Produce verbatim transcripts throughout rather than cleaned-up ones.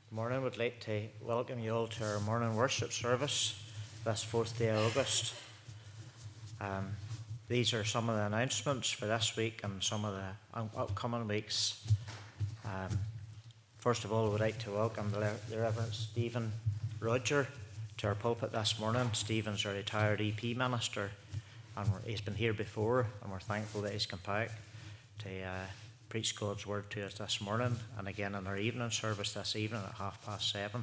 Good morning. We'd like to welcome you all to our morning worship service this fourth day of August. Um, these are some of the announcements for this week and some of the upcoming weeks. Um, first of all, we'd like to welcome the, the Reverend Stephen Roger to our pulpit this morning. Stephen's a retired E P minister, and he's been here before, and we're thankful that he's come back to uh, preach God's word to us this morning, and again in our evening service this evening at half past seven.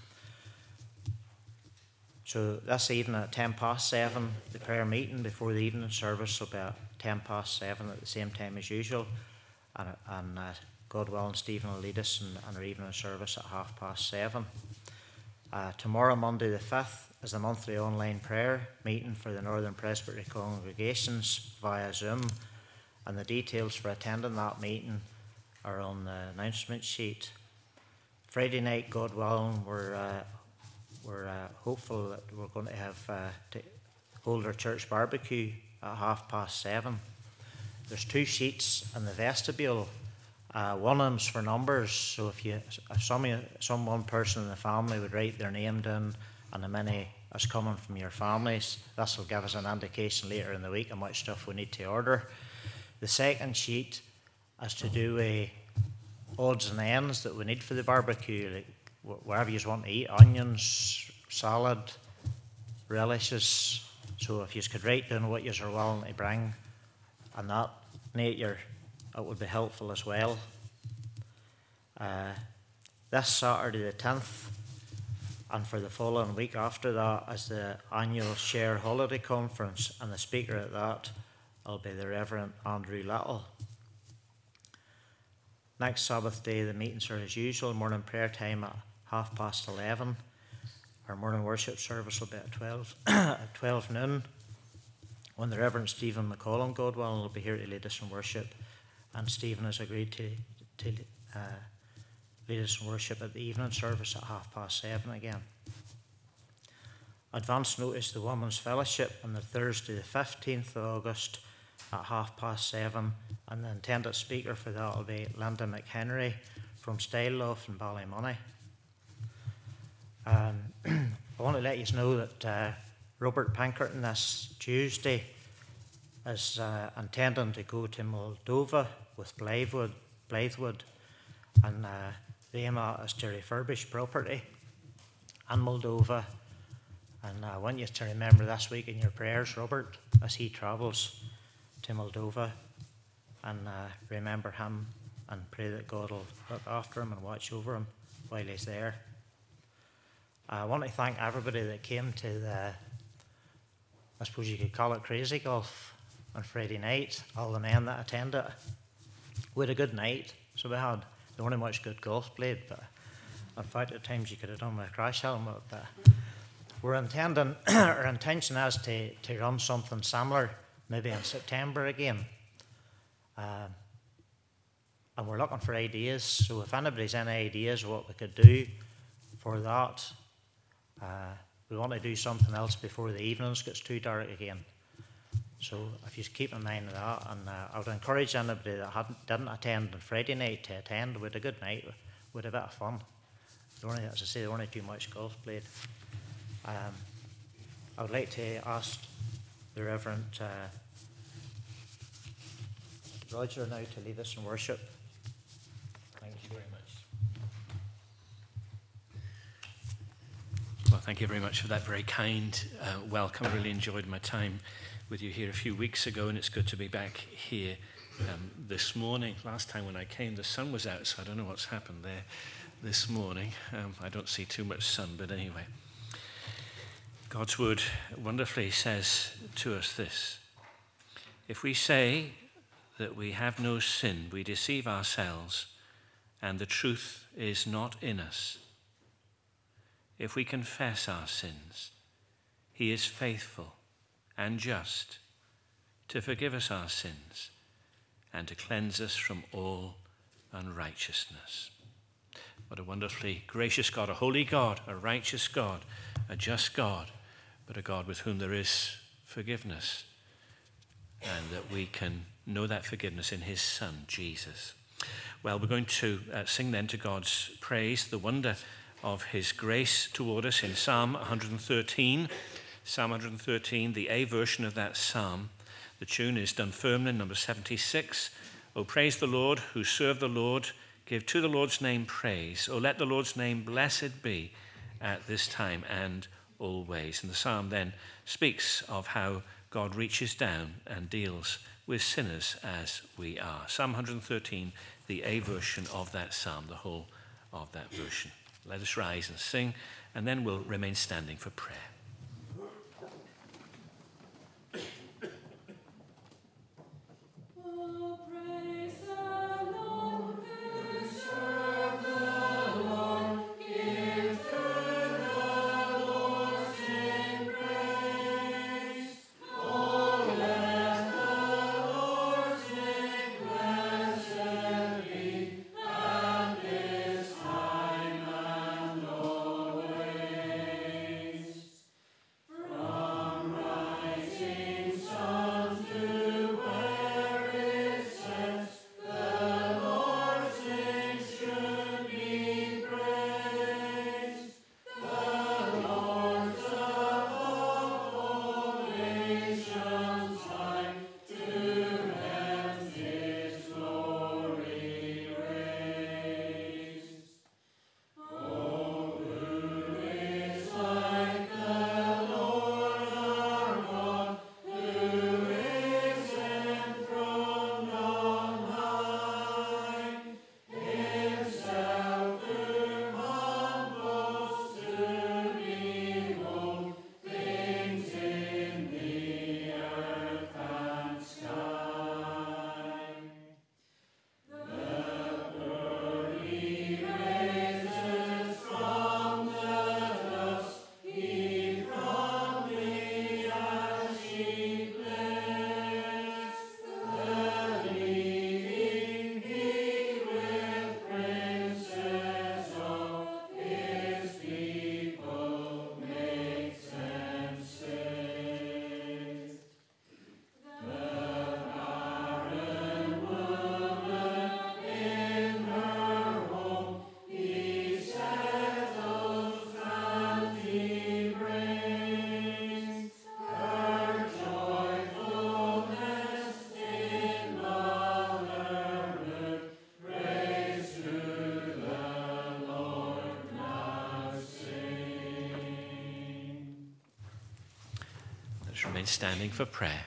So this evening at ten past seven, the prayer meeting before the evening service will be at ten past seven at the same time as usual, and, and uh, God willing, Stephen will lead us in, in our evening service at half past seven. Uh, tomorrow, Monday the fifth, is the monthly online prayer meeting for the Northern Presbytery congregations via Zoom. And the details for attending that meeting are on the announcement sheet. Friday night, God willing, we're, uh, we're uh, hopeful that we're going to have uh, to hold our church barbecue at half past seven. There's two sheets in the vestibule. Uh, one of them's for numbers, so if you, if some, some one person in the family would write their name down and the many is coming from your families, this will give us an indication later in the week how much stuff we need to order. The second sheet is to do a odds and ends that we need for the barbecue, like wherever you want to eat, onions, salad, relishes. So if you could write down what you are willing to bring and that nature, it would be helpful as well. Uh, this Saturday the tenth, and for the following week after that, is the annual Share Holiday Conference, and the speaker at that will be the Reverend Andrew Little. Next Sabbath day, the meetings are as usual, morning prayer time at half past eleven. Our morning worship service will be at twelve, at twelve noon, when the Reverend Stephen McCollum, God willing, will be here to lead us in worship. And Stephen has agreed to, to uh, lead us in worship at the evening service at half past seven again. Advance notice, the Women's Fellowship on the Thursday the fifteenth of August at half past seven, and the intended speaker for that will be Linda McHenry from Styleloft in Ballymoney. Um, I want to let you know that uh, Robert Pinkerton this Tuesday is uh, intending to go to Moldova with Blythewood, Blythewood and uh, the aim is to refurbish property in Moldova. And I want you to remember this week in your prayers, Robert, as he travels to Moldova, and uh, remember him and pray that God will look after him and watch over him while he's there. I want to thank everybody that came to the, I suppose you could call it crazy golf on Friday night, all the men that attended. We had a good night, so we had, there wasn't much good golf played, but in fact at times you could have done with a crash helmet. But we're intending, our intention is to, to run something similar maybe in September again. Uh, and we're looking for ideas, so if anybody's any ideas what we could do for that, uh, we want to do something else before the evenings gets too dark again. So if you keep in mind of that, and uh, I would encourage anybody that hadn't, didn't attend on Friday night to attend. We had a good night, we had a bit of fun. There weren't, as I say, there weren't too much golf played. Um, I would like to ask the Reverend uh, Roger now to lead us in worship. Thank you very much. Well, thank you very much for that very kind uh, welcome. I really enjoyed my time with you here a few weeks ago, and it's good to be back here um, this morning. Last time when I came, the sun was out, so I don't know what's happened there this morning. Um, I don't see too much sun, but anyway. God's word wonderfully says to us this: if we say that we have no sin, we deceive ourselves, and the truth is not in us. If we confess our sins, he is faithful and just to forgive us our sins and to cleanse us from all unrighteousness. What a wonderfully gracious God, a holy God, a righteous God, a just God, but a God with whom there is forgiveness, and that we can know that forgiveness in his Son, Jesus. Well, we're going to uh, sing then to God's praise, the wonder of his grace toward us in Psalm one hundred thirteen. Psalm one hundred thirteen, the A version of that psalm. The tune is Dunfermline, number seventy-six. O praise the Lord, who serve the Lord, give to the Lord's name praise. O let the Lord's name blessed be at this time and always. And the psalm then speaks of how God reaches down and deals with sinners as we are. Psalm one hundred thirteen, the A version of that psalm, the whole of that version. Let us rise and sing, and then we'll remain standing for prayer. Remain standing for prayer.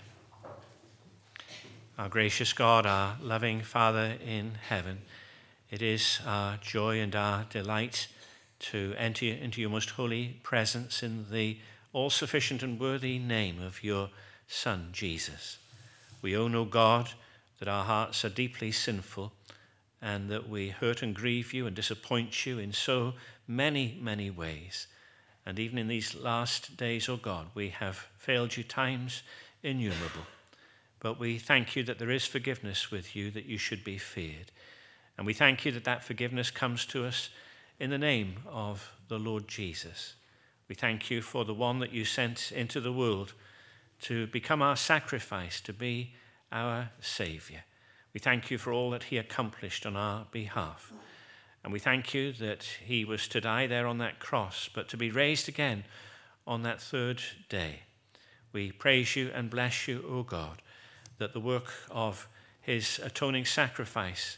Our gracious God, our loving Father in heaven, it is our joy and our delight to enter into your most holy presence in the all-sufficient and worthy name of your Son, Jesus. We own, O God, that our hearts are deeply sinful and that we hurt and grieve you and disappoint you in so many, many ways. And even in these last days, O God, we have failed you times innumerable. But we thank you that there is forgiveness with you, that you should be feared. And we thank you that that forgiveness comes to us in the name of the Lord Jesus. We thank you for the one that you sent into the world to become our sacrifice, to be our Savior. We thank you for all that he accomplished on our behalf. And we thank you that he was to die there on that cross, but to be raised again on that third day. We praise you and bless you, O God, that the work of his atoning sacrifice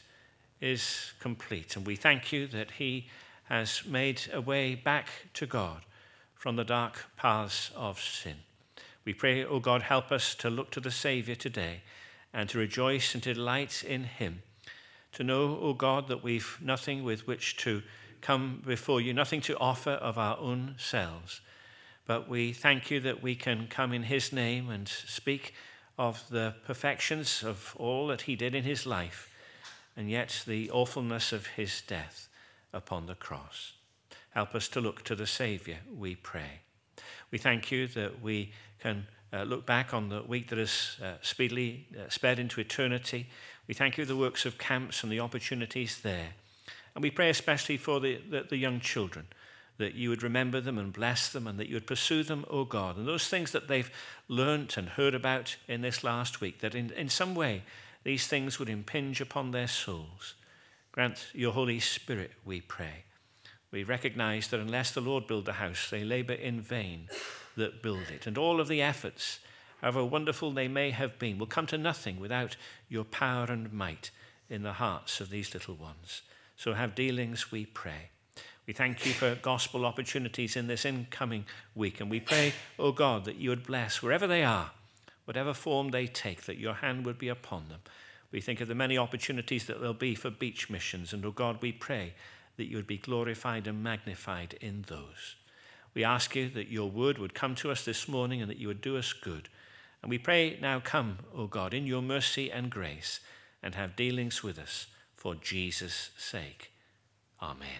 is complete. And we thank you that he has made a way back to God from the dark paths of sin. We pray, O God, help us to look to the Savior today and to rejoice and to delight in him. To know, O God, that we've nothing with which to come before you, nothing to offer of our own selves. But we thank you that we can come in his name and speak of the perfections of all that he did in his life, and yet the awfulness of his death upon the cross. Help us to look to the Savior, we pray. We thank you that we can uh, look back on the week that has uh, speedily uh, sped into eternity. We thank you for the works of camps and the opportunities there. And we pray especially for the, the, the young children, that you would remember them and bless them, and that you would pursue them, O God. And those things that they've learnt and heard about in this last week, that in, in some way these things would impinge upon their souls. Grant your Holy Spirit, we pray. We recognize that unless the Lord build the house, they labor in vain that build it. And all of the efforts, however wonderful they may have been, will come to nothing without your power and might in the hearts of these little ones. So have dealings, we pray. We thank you for gospel opportunities in this incoming week. And we pray, O God, that you would bless wherever they are, whatever form they take, that your hand would be upon them. We think of the many opportunities that there'll be for beach missions. And, O God, we pray that you would be glorified and magnified in those. We ask you that your word would come to us this morning and that you would do us good. And we pray now, come, O God, in your mercy and grace, and have dealings with us for Jesus' sake. Amen.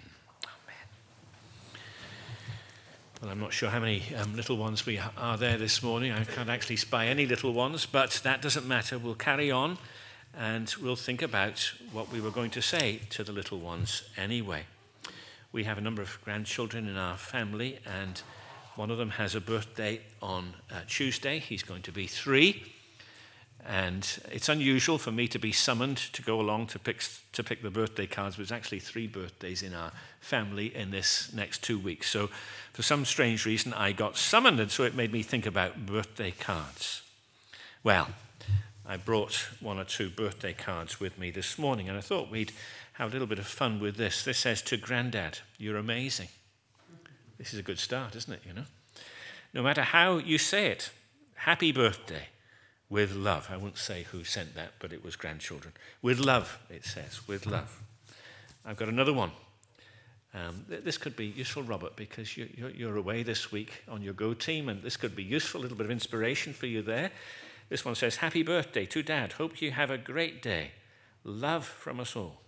Amen. Well, I'm not sure how many um, little ones we are there this morning. I can't actually spy any little ones, but that doesn't matter. We'll carry on. And we'll think about what we were going to say to the little ones anyway. We have a number of grandchildren in our family, and one of them has a birthday on uh, Tuesday. He's going to be three. And it's unusual for me to be summoned to go along to pick, to pick the birthday cards. There's actually three birthdays in our family in this next two weeks. So for some strange reason, I got summoned, and so it made me think about birthday cards. Well, I brought one or two birthday cards with me this morning, and I thought we'd have a little bit of fun with this. This says, to Grandad, you're amazing. This is a good start, isn't it, you know? No matter how you say it, happy birthday, with love. I won't say who sent that, but it was grandchildren. With love, it says, with love. I've got another one. Um, th- this could be useful, Robert, because you, you're, you're away this week on your Go team, and this could be useful, a little bit of inspiration for you there. This one says, happy birthday to Dad. Hope you have a great day. Love from us all.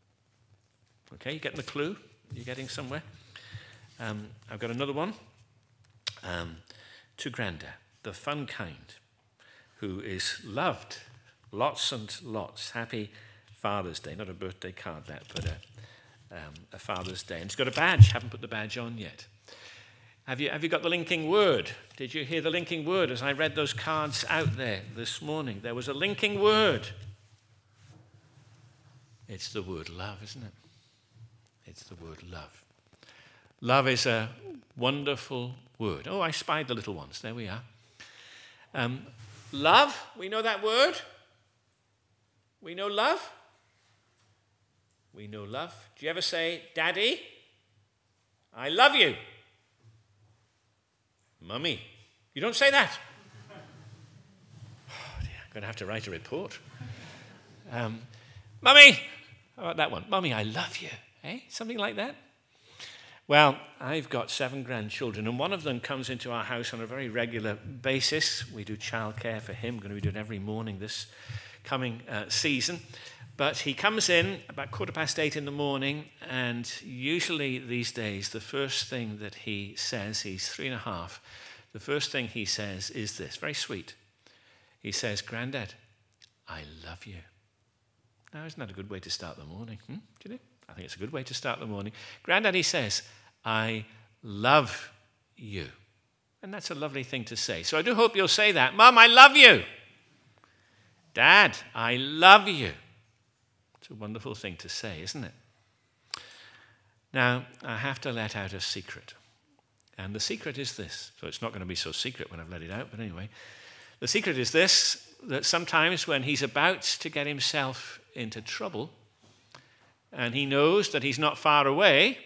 Okay, you getting the clue? You're getting somewhere? Um, I've got another one. Um, to Grandad, the fun kind, who is loved. Lots and lots. Happy Father's Day. Not a birthday card, that, but a, um, a Father's Day. And it's got a badge. Haven't put the badge on yet. Have you, have you got the linking word? Did you hear the linking word as I read those cards out there this morning? There was a linking word. It's the word love, isn't it? It's the word love. Love is a wonderful word. Oh, I spied the little ones. There we are. Um, love, we know that word. We know love. We know love. Do you ever say, Daddy, I love you? Mummy, you don't say that. Oh dear, I'm going to have to write a report. Um, Mummy, how about that one? Mummy, I love you. Eh? Something like that. Well, I've got seven grandchildren, and one of them comes into our house on a very regular basis. We do childcare for him. We're going to be doing it every morning this coming uh, season. But he comes in about quarter past eight in the morning, and usually these days, the first thing that he says, he's three and a half, the first thing he says is this, very sweet. He says, Grandad, I love you. Now, isn't that a good way to start the morning? Hmm? Do you know? I think it's a good way to start the morning. Grandad, he says, I love you. And that's a lovely thing to say. So I do hope you'll say that. Mum, I love you. Dad, I love you. It's a wonderful thing to say, isn't it? Now, I have to let out a secret. And the secret is this. So it's not going to be so secret when I've let it out, but anyway. The secret is this, that sometimes when he's about to get himself into trouble, and he knows that he's not far away,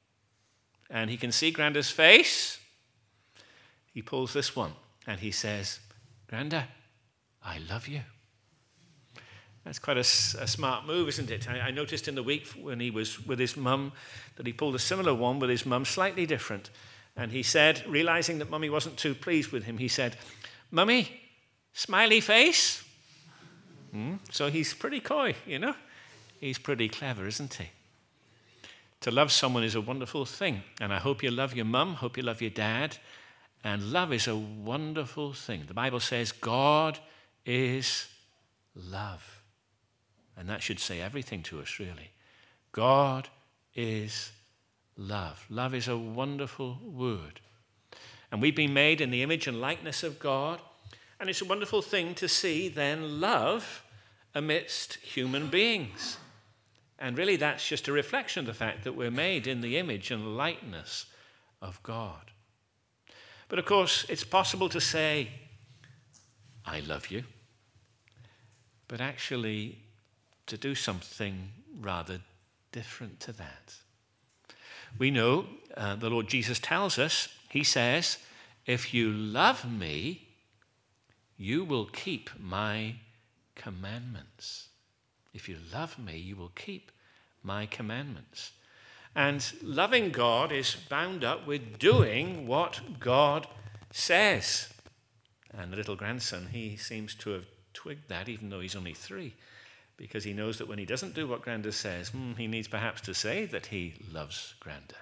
and he can see Grandad's face, he pulls this one, and he says, Grandad, I love you. That's quite a, a smart move, isn't it? I, I noticed in the week when he was with his mum that he pulled a similar one with his mum, slightly different. And he said, realizing that Mummy wasn't too pleased with him, he said, Mummy, smiley face? Hmm? So he's pretty coy, you know? He's pretty clever, isn't he? To love someone is a wonderful thing. And I hope you love your mum, hope you love your dad. And love is a wonderful thing. The Bible says God is love. And that should say everything to us, really. God is love. Love is a wonderful word. And we've been made in the image and likeness of God. And it's a wonderful thing to see then love amidst human beings. And really that's just a reflection of the fact that we're made in the image and likeness of God. But of course, it's possible to say, I love you, but actually to do something rather different to that. We know uh, the Lord Jesus tells us, he says, if you love me, you will keep my commandments. If you love me, you will keep my commandments. And loving God is bound up with doing what God says. And the little grandson, he seems to have twigged that, even though he's only three, because he knows that when he doesn't do what Granda says, hmm, he needs perhaps to say that he loves Granda.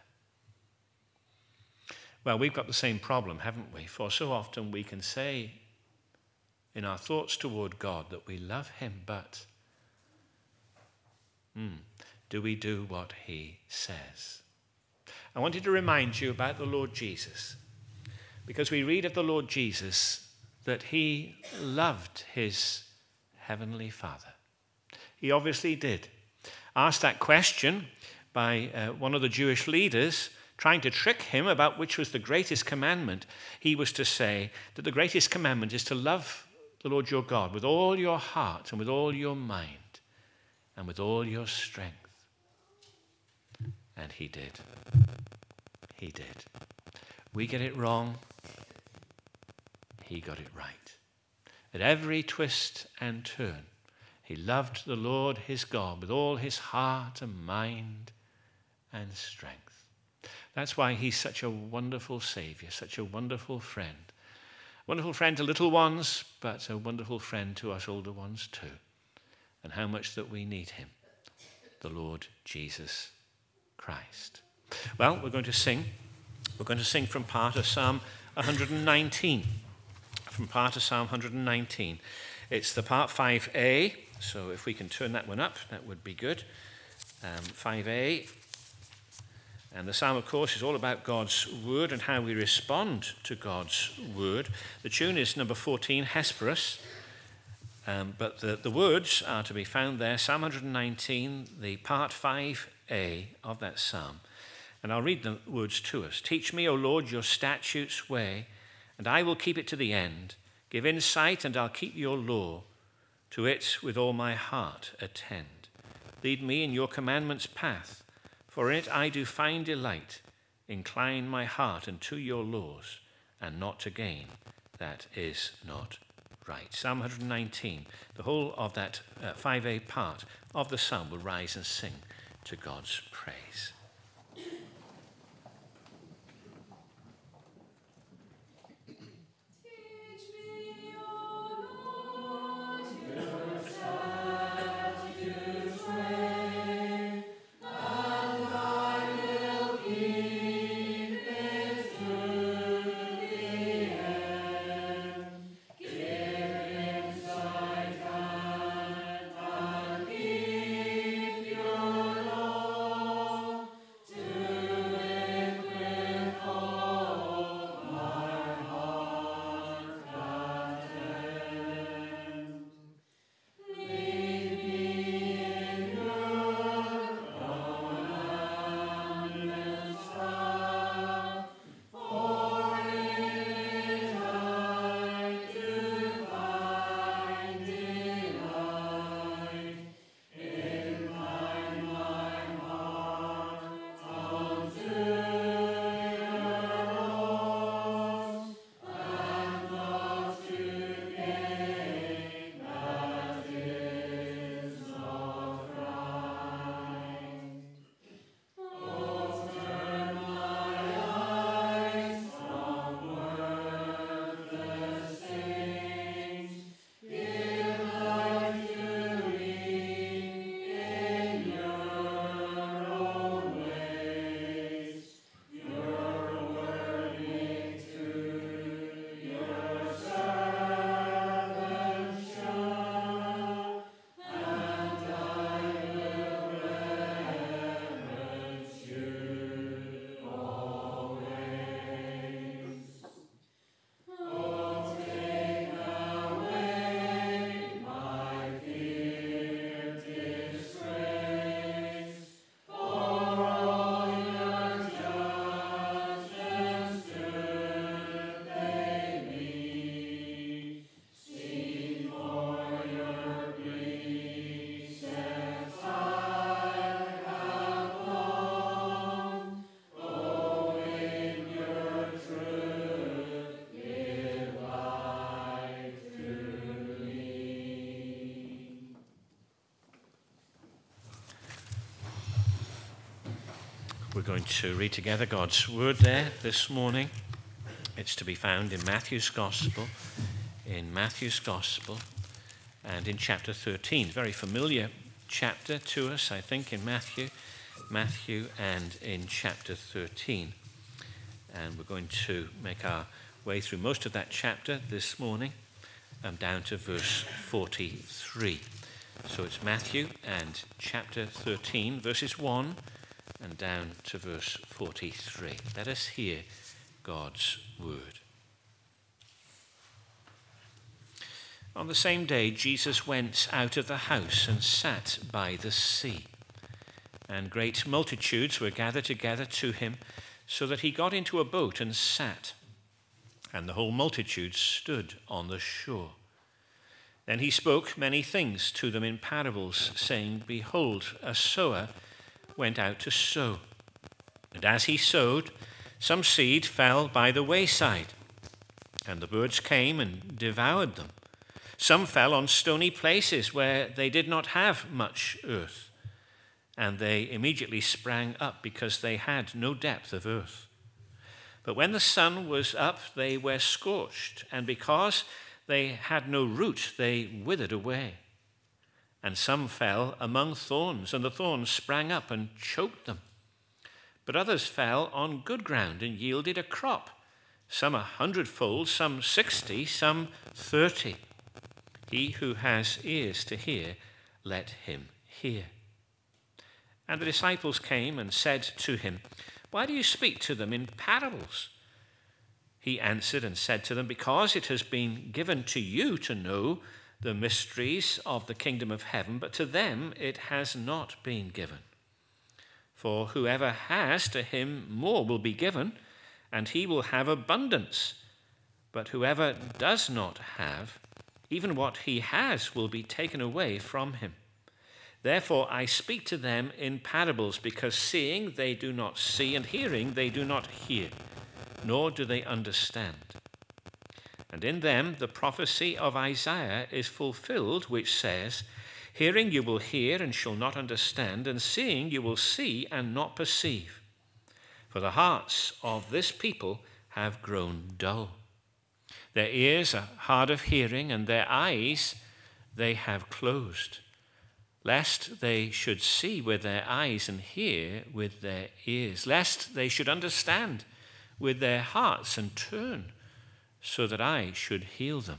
Well, we've got the same problem, haven't we? For so often we can say in our thoughts toward God that we love him, but hmm, do we do what he says? I wanted to remind you about the Lord Jesus, because we read of the Lord Jesus that he loved his heavenly Father. He obviously did. Asked that question by uh, one of the Jewish leaders, trying to trick him about which was the greatest commandment, he was to say that the greatest commandment is to love the Lord your God with all your heart and with all your mind and with all your strength. And he did. He did. We get it wrong. He got it right. At every twist and turn, he loved the Lord his God with all his heart and mind and strength. That's why he's such a wonderful Savior, such a wonderful friend. Wonderful friend to little ones, but a wonderful friend to us older ones too. And how much that we need him, the Lord Jesus Christ. Well, we're going to sing. We're going to sing from part of Psalm one nineteen. From part of Psalm one nineteen. It's the part five A, so if we can turn that one up, that would be good. Um, five A. And the psalm, of course, is all about God's word and how we respond to God's word. The tune is number fourteen, Hesperus. Um, but the, the words are to be found there, Psalm one nineteen, the part five A of that psalm. And I'll read the words to us. Teach me, O Lord, your statutes' way, and I will keep it to the end. Give insight, and I'll keep your law. To it with all my heart attend. Lead me in your commandments' path, for in it I do find delight. Incline my heart unto your laws, and not to gain that is not right. Psalm one nineteen, the whole of that uh, five A part of the psalm will rise and sing to God's praise. We're going to read together God's word there this morning. It's to be found in Matthew's Gospel, in Matthew's Gospel, and in chapter thirteen. Very familiar chapter to us, I think, in Matthew, Matthew and in chapter thirteen. And we're going to make our way through most of that chapter this morning, um, down to verse forty-three. So it's Matthew and chapter thirteen, verses one and down to verse forty-three. Let us hear God's word. On the same day, Jesus went out of the house and sat by the sea. And great multitudes were gathered together to him, so that he got into a boat and sat. And the whole multitude stood on the shore. Then he spoke many things to them in parables, saying, Behold, a sower went out to sow. And as he sowed, some seed fell by the wayside, and the birds came and devoured them. Some fell on stony places where they did not have much earth, and they immediately sprang up because they had no depth of earth. But when the sun was up, they were scorched, and because they had no root, they withered away. And some fell among thorns, and the thorns sprang up and choked them. But others fell on good ground and yielded a crop, some a hundredfold, some sixty, some thirty. He who has ears to hear, let him hear. And the disciples came and said to him, Why do you speak to them in parables? He answered and said to them, Because it has been given to you to know the mysteries of the kingdom of heaven, but to them it has not been given. For whoever has, to him more will be given, and he will have abundance. But whoever does not have, even what he has will be taken away from him. Therefore I speak to them in parables, because seeing they do not see, and hearing they do not hear, nor do they understand. And in them the prophecy of Isaiah is fulfilled, which says, Hearing you will hear and shall not understand, and seeing you will see and not perceive. For the hearts of this people have grown dull. Their ears are hard of hearing, and their eyes they have closed, lest they should see with their eyes and hear with their ears, lest they should understand with their hearts and turn, so that I should heal them.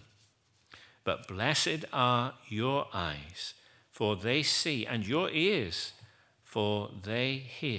But blessed are your eyes, for they see, and your ears, for they hear.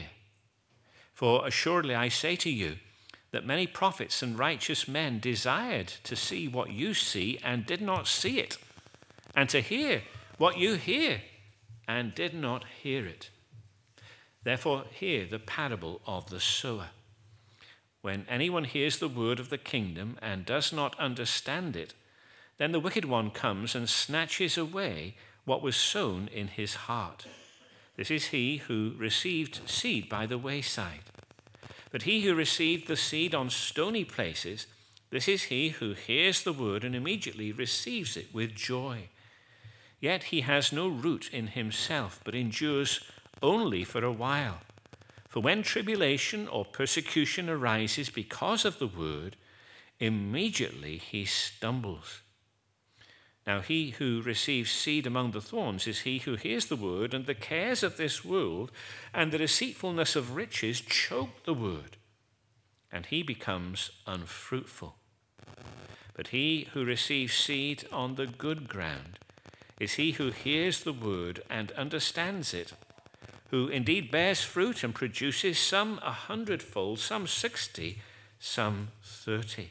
For assuredly I say to you, that many prophets and righteous men desired to see what you see, and did not see it, and to hear what you hear, and did not hear it. Therefore hear the parable of the sower. When anyone hears the word of the kingdom and does not understand it, then the wicked one comes and snatches away what was sown in his heart. This is he who received seed by the wayside. But he who received the seed on stony places, this is he who hears the word and immediately receives it with joy. Yet he has no root in himself, but endures only for a while. For when tribulation or persecution arises because of the word, immediately he stumbles. Now he who receives seed among the thorns is he who hears the word, and the cares of this world and the deceitfulness of riches choke the word, and he becomes unfruitful. But he who receives seed on the good ground is he who hears the word and understands it, who indeed bears fruit and produces some a hundredfold, some sixty, some thirty.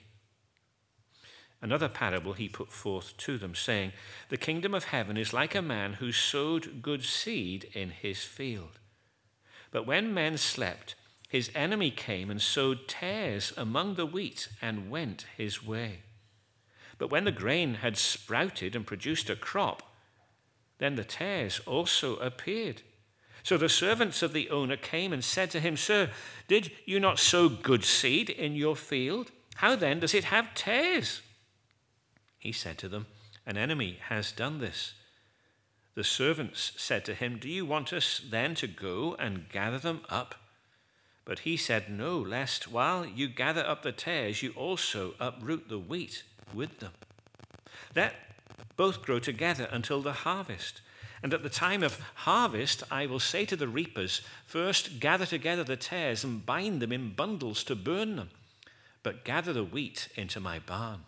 Another parable he put forth to them, saying, The kingdom of heaven is like a man who sowed good seed in his field. But when men slept, his enemy came and sowed tares among the wheat and went his way. But when the grain had sprouted and produced a crop, then the tares also appeared. So the servants of the owner came and said to him, Sir, did you not sow good seed in your field? How then does it have tares? He said to them, An enemy has done this. The servants said to him, Do you want us then to go and gather them up? But he said, no, lest while you gather up the tares, you also uproot the wheat with them. Let both grow together until the harvest. And at the time of harvest, I will say to the reapers, first gather together the tares and bind them in bundles to burn them, but gather the wheat into my barn.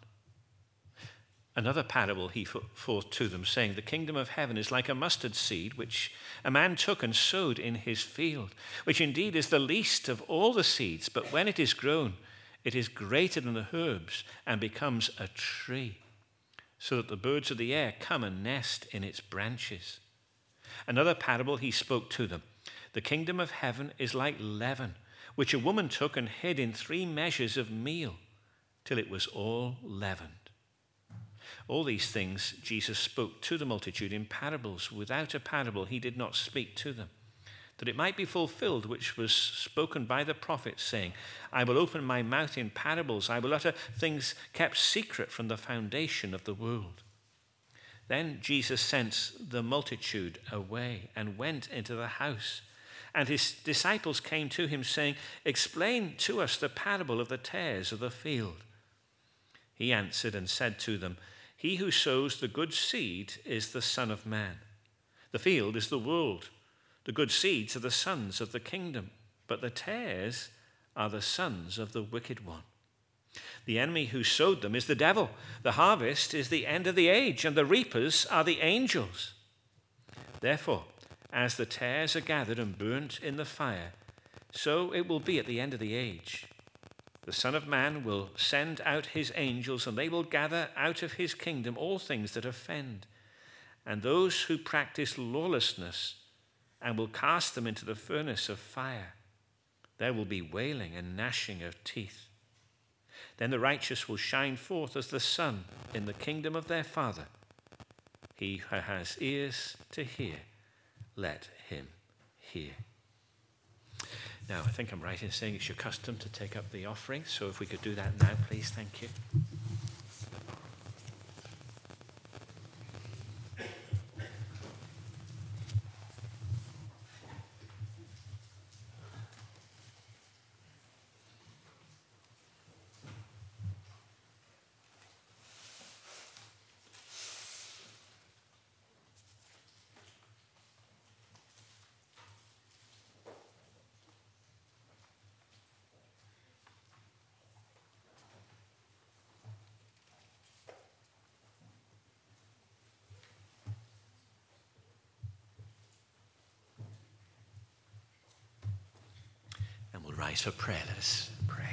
Another parable he put forth to them, saying, the kingdom of heaven is like a mustard seed, which a man took and sowed in his field, which indeed is the least of all the seeds, but when it is grown, it is greater than the herbs and becomes a tree, so that the birds of the air come and nest in its branches. Another parable he spoke to them. The kingdom of heaven is like leaven, which a woman took and hid in three measures of meal, till it was all leavened. All these things Jesus spoke to the multitude in parables. Without a parable he did not speak to them, that it might be fulfilled which was spoken by the prophet, saying, I will open my mouth in parables, I will utter things kept secret from the foundation of the world. Then Jesus sent the multitude away and went into the house. And his disciples came to him, saying, explain to us the parable of the tares of the field. He answered and said to them, he who sows the good seed is the Son of Man. The field is the world. The good seeds are the sons of the kingdom, but the tares are the sons of the wicked one. The enemy who sowed them is the devil. The harvest is the end of the age, and the reapers are the angels. Therefore, as the tares are gathered and burnt in the fire, so it will be at the end of the age. The Son of Man will send out his angels, and they will gather out of his kingdom all things that offend, and those who practice lawlessness, and will cast them into the furnace of fire. There will be wailing and gnashing of teeth. Then the righteous will shine forth as the sun in the kingdom of their Father. He who has ears to hear, let him hear. Now, I think I'm right in saying it's your custom to take up the offering, so if we could do that now, please, thank you. Rise for prayer. Let us pray.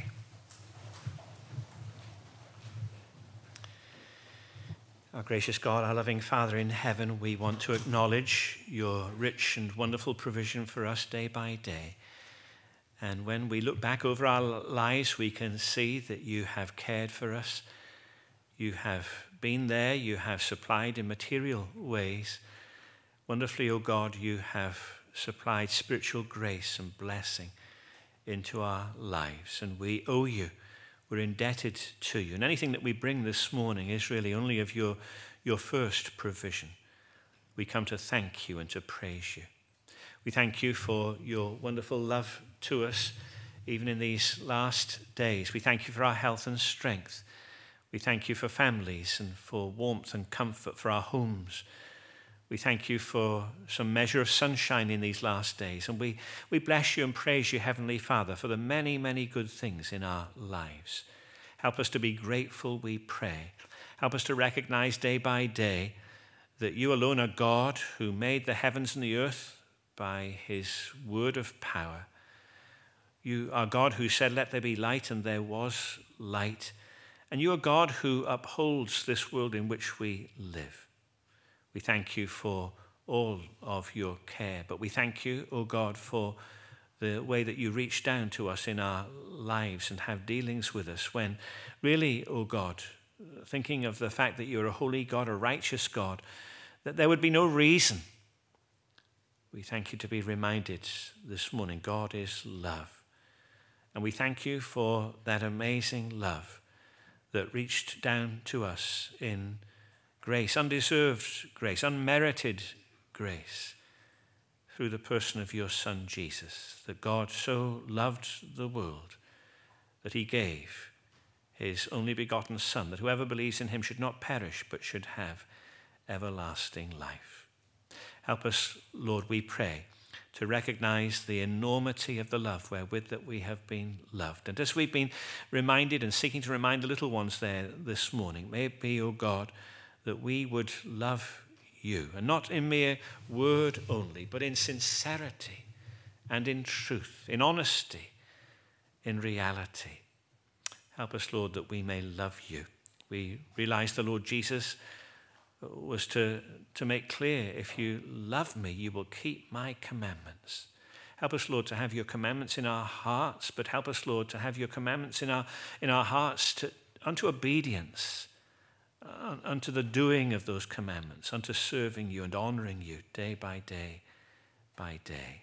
Our gracious God, our loving Father in heaven, we want to acknowledge your rich and wonderful provision for us day by day. And when we look back over our lives, we can see that you have cared for us. You have been there. You have supplied in material ways. Wonderfully, O God, you have supplied spiritual grace and blessing into our lives, and we owe you. We're indebted to you. And anything that we bring this morning is really only of your, your first provision. We come to thank you and to praise you. We thank you for your wonderful love to us, even in these last days. We thank you for our health and strength. We thank you for families and for warmth and comfort for our homes. We thank you for some measure of sunshine in these last days. And we, we bless you and praise you, Heavenly Father, for the many, many good things in our lives. Help us to be grateful, we pray. Help us to recognize day by day that you alone are God who made the heavens and the earth by his word of power. You are God who said, let there be light, and there was light. And you are God who upholds this world in which we live. We thank you for all of your care, but we thank you, O God, for the way that you reach down to us in our lives and have dealings with us when really, O God, thinking of the fact that you're a holy God, a righteous God, that there would be no reason. We thank you to be reminded this morning, God is love. And we thank you for that amazing love that reached down to us in grace, undeserved grace, unmerited grace. through the person of your Son, Jesus, that God so loved the world that he gave his only begotten Son, that whoever believes in him should not perish, but should have everlasting life. Help us, Lord, we pray, to recognize the enormity of the love wherewith that we have been loved. And as we've been reminded and seeking to remind the little ones there this morning, may it be, O God, that we would love you, and not in mere word only, but in sincerity and in truth, in honesty, in reality. Help us, Lord, that we may love you. We realize the Lord Jesus was to, to make clear, if you love me, you will keep my commandments. Help us, Lord, to have your commandments in our hearts, but help us, Lord, to have your commandments in our, in our hearts to, unto obedience, uh, unto the doing of those commandments, unto serving you and honoring you day by day by day.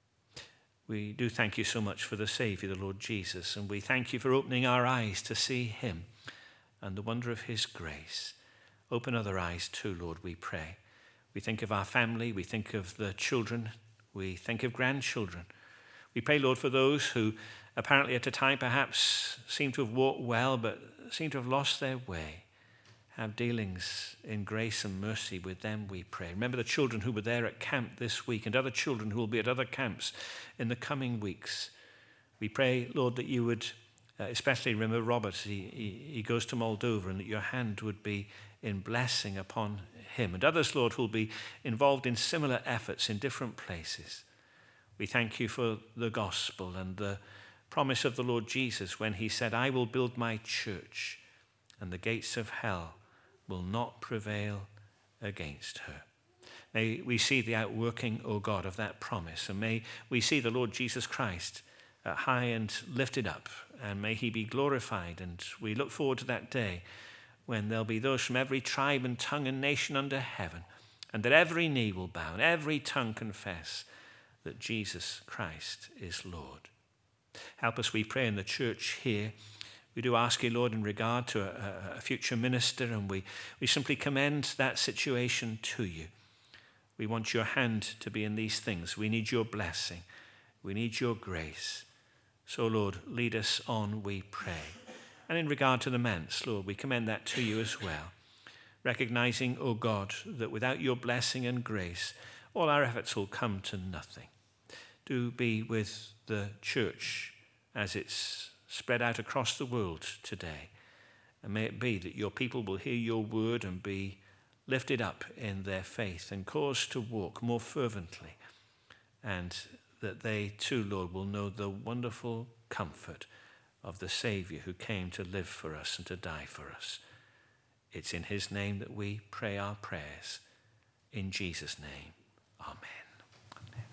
We do thank you so much for the Savior, the Lord Jesus, and we thank you for opening our eyes to see him and the wonder of his grace. Open other eyes too, Lord, we pray. We think of our family, we think of the children, we think of grandchildren. We pray, Lord, for those who apparently at a time perhaps seem to have walked well, but seem to have lost their way. Have dealings in grace and mercy with them, we pray. Remember the children who were there at camp this week and other children who will be at other camps in the coming weeks. We pray, Lord, that you would uh, especially remember Robert. He, he, he goes to Moldova, and that your hand would be in blessing upon him. And others, Lord, who will be involved in similar efforts in different places. We thank you for the gospel and the promise of the Lord Jesus when he said, I will build my church, and the gates of hell will not prevail against her. May we see the outworking, O God, of that promise, and may we see the Lord Jesus Christ uh, high and lifted up, and may he be glorified. And we look forward to that day when there'll be those from every tribe and tongue and nation under heaven, and that every knee will bow and every tongue confess that Jesus Christ is Lord. Help us, we pray, in the church here. We do ask you, Lord, in regard to a, a future minister, and we, we simply commend that situation to you. We want your hand to be in these things. We need your blessing. We need your grace. So, Lord, lead us on, we pray. And in regard to the manse, Lord, we commend that to you as well, recognizing, O God, that without your blessing and grace, all our efforts will come to nothing. Do be with the church as it's spread out across the world today. And may it be that your people will hear your word and be lifted up in their faith and caused to walk more fervently, and that they too, Lord, will know the wonderful comfort of the Savior who came to live for us and to die for us. It's in his name that we pray our prayers. In Jesus' name, amen. Amen.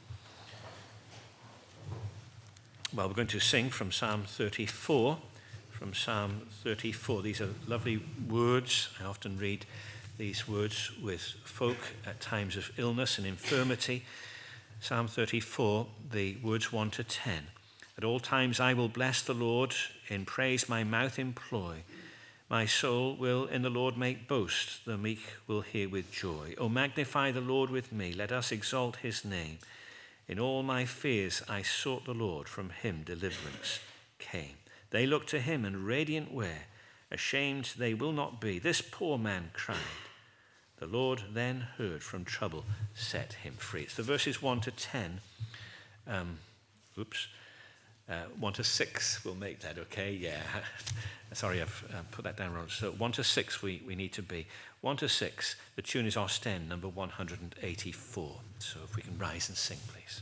Well, we're going to sing from Psalm thirty-four. From Psalm thirty-four. These are lovely words. I often read these words with folk at times of illness and infirmity. Psalm thirty-four, the words one to ten. At all times I will bless the Lord, in praise my mouth employ. My soul will in the Lord make boast, the meek will hear with joy. O magnify the Lord with me, let us exalt his name. In all my fears I sought the Lord, from him deliverance came. They looked to him and radiant were, ashamed they will not be. This poor man cried. The Lord then heard, from trouble set him free. It's the verses one to ten. Um, oops. Uh, one to six, we'll make that, okay? Yeah. Sorry, I've uh, put that down wrong. So one to six we, we need to be. One to six, the tune is Ostend, number one hundred eighty-four. So if we can rise and sing, please.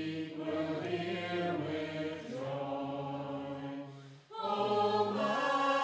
Oh, my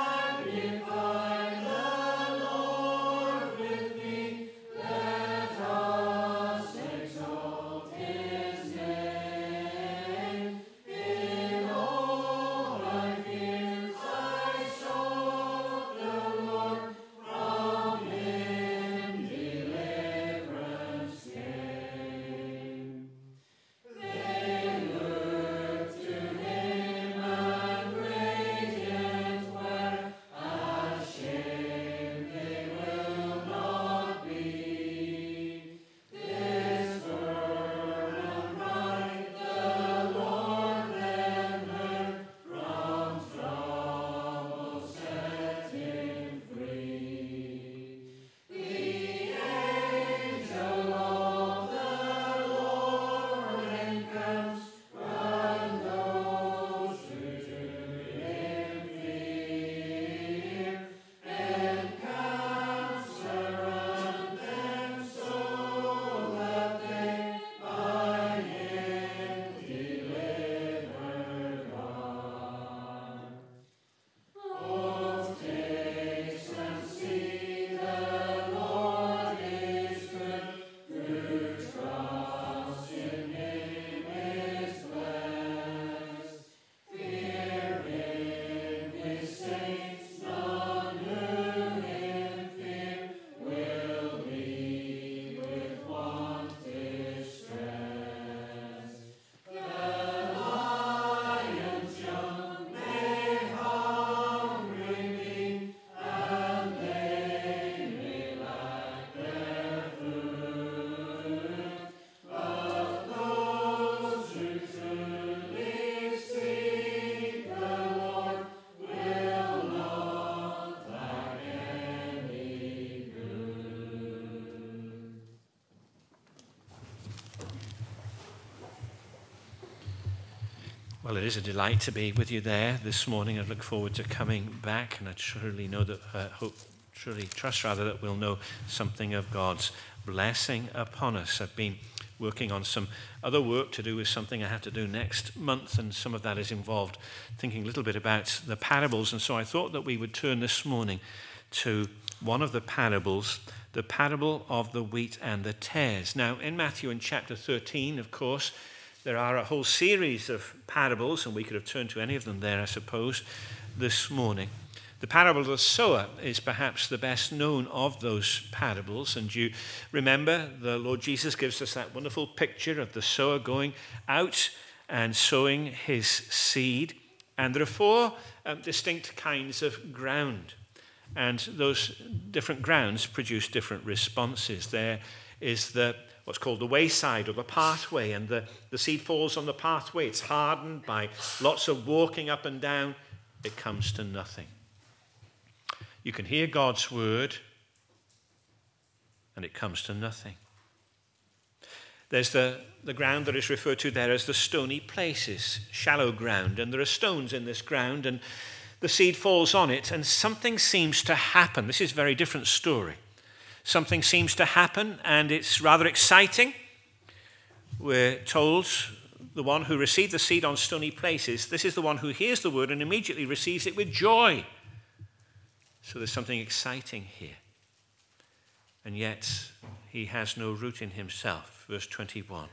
Well, it is a delight to be with you there this morning. I look forward to coming back, and I truly know that, uh, hope, truly trust rather that we'll know something of God's blessing upon us. I've been working on some other work to do with something I have to do next month, and some of that is involved thinking a little bit about the parables. And so I thought that we would turn this morning to one of the parables, the parable of the wheat and the tares. Now, in Matthew in chapter thirteen, of course, there are a whole series of parables, and we could have turned to any of them there, I suppose, this morning. The parable of the sower is perhaps the best known of those parables, and you remember the Lord Jesus gives us that wonderful picture of the sower going out and sowing his seed, and there are four um, distinct kinds of ground, and those different grounds produce different responses. There is the what's called the wayside or the pathway, and the, the seed falls on the pathway. It's hardened by lots of walking up and down. It comes to nothing. You can hear God's word, and it comes to nothing. There's the, the ground that is referred to there as the stony places, shallow ground, and there are stones in this ground, and the seed falls on it, and something seems to happen. This is a very different story. Something seems to happen, and it's rather exciting. We're told the one who received the seed on stony places, this is the one who hears the word and immediately receives it with joy. So there's something exciting here. And yet he has no root in himself, verse twenty-one.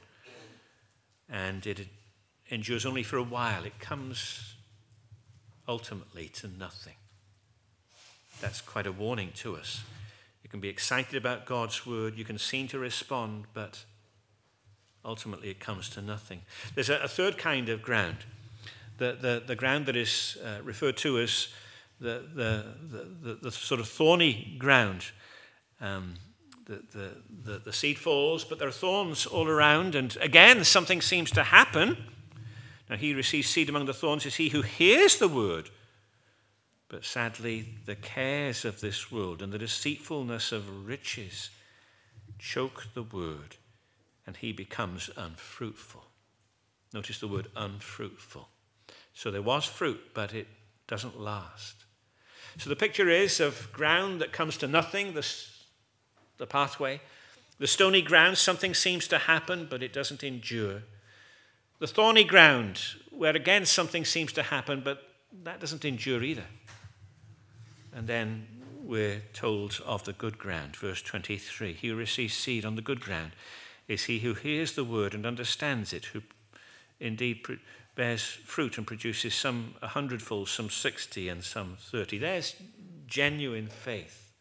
And it endures only for a while. It comes ultimately to nothing. That's quite a warning to us. You can be excited about God's word. You can seem to respond, but ultimately it comes to nothing. There's a, a third kind of ground, the, the, the ground that is uh, referred to as the, the, the, the, the sort of thorny ground. Um, the, the, the, the seed falls, but there are thorns all around, and again something seems to happen. Now he who receives seed among the thorns is he who hears the word, but sadly, the cares of this world and the deceitfulness of riches choke the word, and he becomes unfruitful. Notice the word unfruitful. So there was fruit, but it doesn't last. So the picture is of ground that comes to nothing, the, the pathway. The stony ground, something seems to happen, but it doesn't endure. The thorny ground, where again something seems to happen, but that doesn't endure either. And then we're told of the good ground, verse twenty-three. He who receives seed on the good ground is he who hears the word and understands it, who indeed bears fruit and produces some a hundredfold, some sixty, and some thirty. There's genuine faith.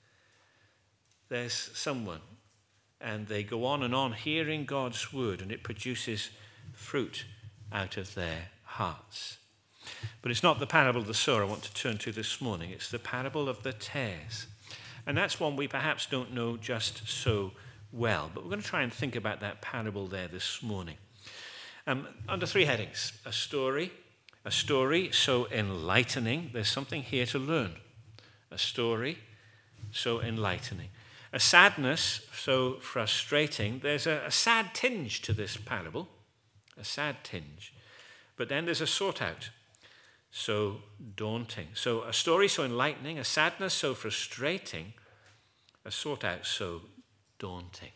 There's someone, and they go on and on hearing God's word, and it produces fruit out of their hearts. But it's not the parable of the sower I want to turn to this morning. It's the parable of the tares. And that's one we perhaps don't know just so well. But we're going to try and think about that parable there this morning. Um, under three headings. A story. A story so enlightening. There's something here to learn. A story so enlightening. A sadness so frustrating. There's a, a sad tinge to this parable. A sad tinge. But then there's a sort out. So daunting. So a story so enlightening, a sadness so frustrating, a sort out so daunting.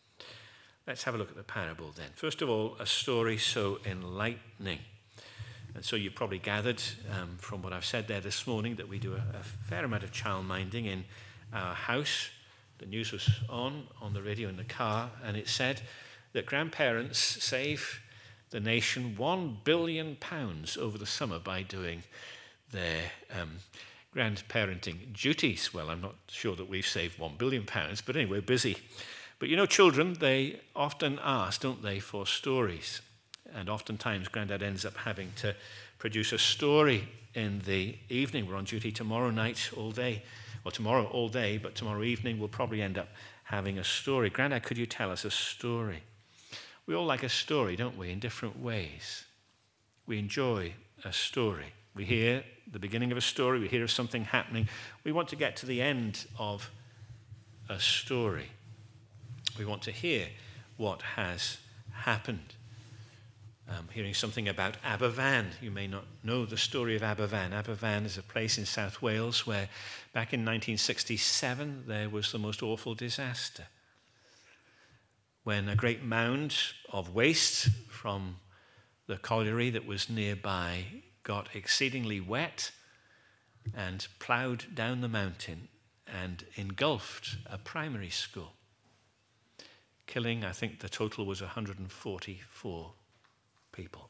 Let's have a look at the parable then. First of all, a story so enlightening. And so you've probably gathered um, from what I've said there this morning that we do a, a fair amount of childminding in our house. The news was on, on the radio in the car, and it said that grandparents save the nation one billion pounds over the summer by doing their um, grandparenting duties. Well, I'm not sure that we've saved one billion pounds, but anyway, busy. But you know, children, they often ask, don't they, for stories. And oftentimes, Grandad ends up having to produce a story in the evening. We're on duty tomorrow night all day. Well, tomorrow all day, but tomorrow evening we'll probably end up having a story. Grandad, could you tell us a story? We all like a story, don't we, in different ways. We enjoy a story. We hear the beginning of a story, we hear of something happening. We want to get to the end of a story. We want to hear what has happened. um, hearing something about Aberfan. You may not know the story of Aberfan. Aberfan is a place in South Wales where back in nineteen sixty-seven there was the most awful disaster, when a great mound of waste from the colliery that was nearby got exceedingly wet and ploughed down the mountain and engulfed a primary school, killing, I think the total was one hundred forty-four people.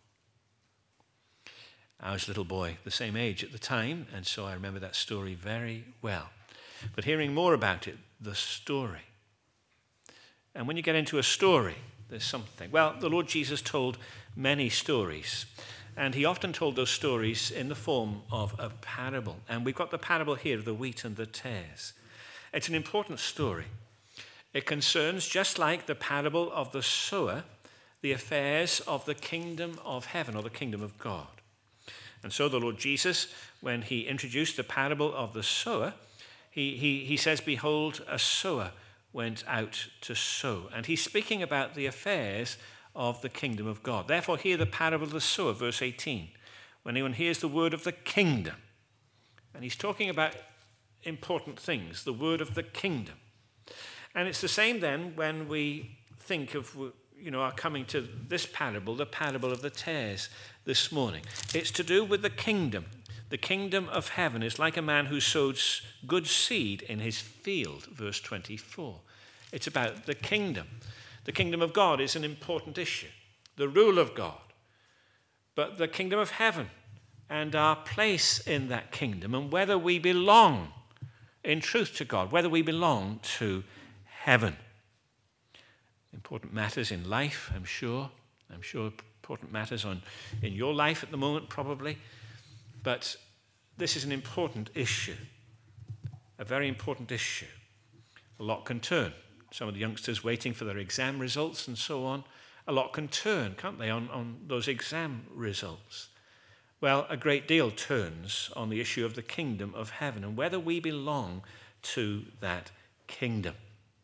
I was a little boy, the same age at the time, and so I remember that story very well. But hearing more about it, the story. And when you get into a story, there's something. Well, the Lord Jesus told many stories, and he often told those stories in the form of a parable. And we've got the parable here of the wheat and the tares. It's an important story. It concerns, just like the parable of the sower, the affairs of the kingdom of heaven, or the kingdom of God. And so the Lord Jesus, when he introduced the parable of the sower, he, he, he says, "Behold, a sower went out to sow." And he's speaking about the affairs of the kingdom of God. Therefore, hear the parable of the sower, verse eighteen. When anyone hears the word of the kingdom, and he's talking about important things, the word of the kingdom. And it's the same then when we think of, you know, are coming to this parable, the parable of the tares this morning. It's to do with the kingdom. The kingdom of heaven is like a man who sows good seed in his field, verse twenty-four. It's about the kingdom. The kingdom of God is an important issue, the rule of God. But the kingdom of heaven and our place in that kingdom, and whether we belong in truth to God, whether we belong to heaven. Important matters in life, I'm sure. I'm sure important matters on, in your life at the moment, probably. But this is an important issue, a very important issue. A lot can turn. Some of the youngsters waiting for their exam results and so on. A lot can turn, can't they, on, on those exam results? Well, a great deal turns on the issue of the kingdom of heaven and whether we belong to that kingdom.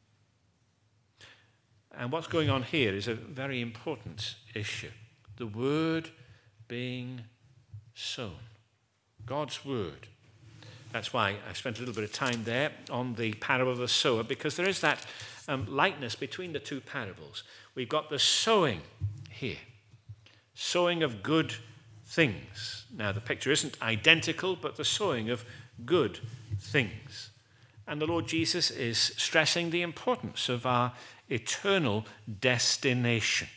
And what's going on here is a very important issue. The word being sown. God's word. That's why I spent a little bit of time there on the parable of the sower, because there is that um, likeness between the two parables. We've got the sowing here. Sowing of good things. Now, the picture isn't identical, but the sowing of good things. And the Lord Jesus is stressing the importance of our eternal destination.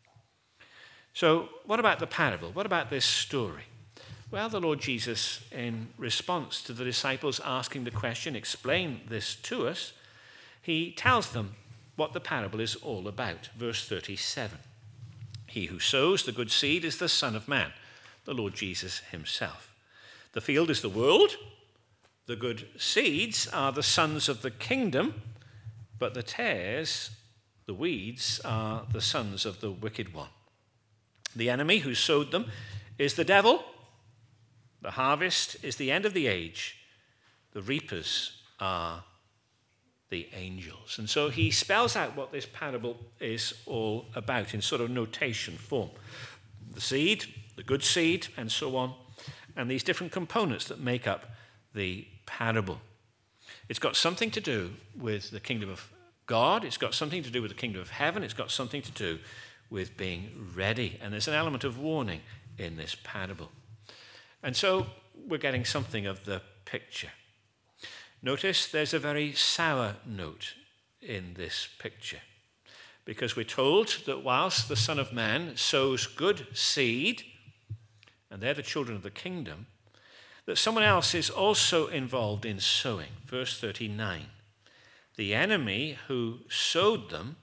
So, what about the parable? What about this story? Well, the Lord Jesus, in response to the disciples asking the question, explain this to us, he tells them what the parable is all about. Verse thirty-seven. He who sows the good seed is the Son of Man, the Lord Jesus himself. The field is the world. The good seeds are the sons of the kingdom, but the tares, the weeds, are the sons of the wicked one. The enemy who sowed them is the devil. The harvest is the end of the age. The reapers are the angels. And so he spells out what this parable is all about in sort of notation form. The seed, the good seed, and so on, and these different components that make up the parable. It's got something to do with the kingdom of God. It's got something to do with the kingdom of heaven. It's got something to do with being ready. And there's an element of warning in this parable. And so we're getting something of the picture. Notice there's a very sour note in this picture, because we're told that whilst the Son of Man sows good seed, and they're the children of the kingdom, that someone else is also involved in sowing. Verse thirty-nine. The enemy who sowed them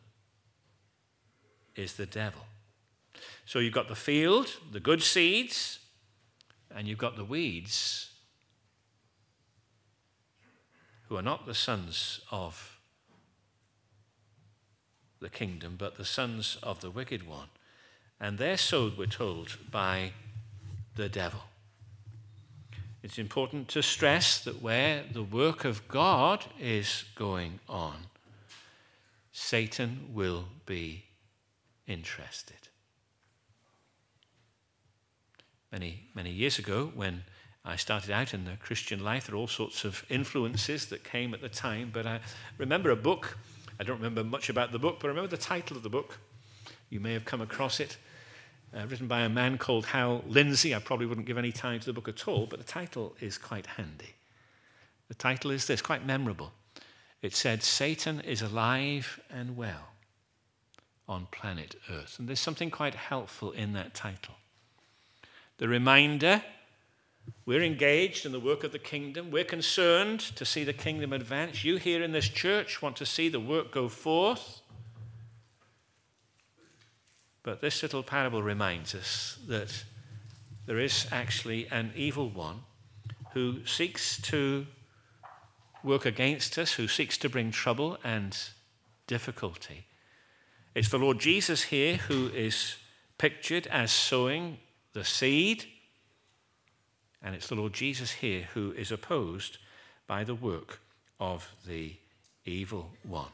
is the devil. So you've got the field, the good seeds, and you've got the weeds, who are not the sons of the kingdom, but the sons of the wicked one. And they're sowed, we're told, by the devil. It's important to stress that where the work of God is going on, Satan will be interested. many, many years ago when I started out in the Christian life. There were all sorts of influences that came at the time, but I remember a book. I don't remember much about the book, but I remember the title of the book. You may have come across it, uh, written by a man called Hal Lindsey. I probably wouldn't give any time to the book at all, but the title is quite handy. The title is this, quite memorable. It said, "Satan is alive and well on planet Earth." And there's something quite helpful in that title. The reminder, we're engaged in the work of the kingdom. We're concerned to see the kingdom advance. You here in this church want to see the work go forth. But this little parable reminds us that there is actually an evil one who seeks to work against us, who seeks to bring trouble and difficulty. It's the Lord Jesus here who is pictured as sowing the seed, and it's the Lord Jesus here who is opposed by the work of the evil one.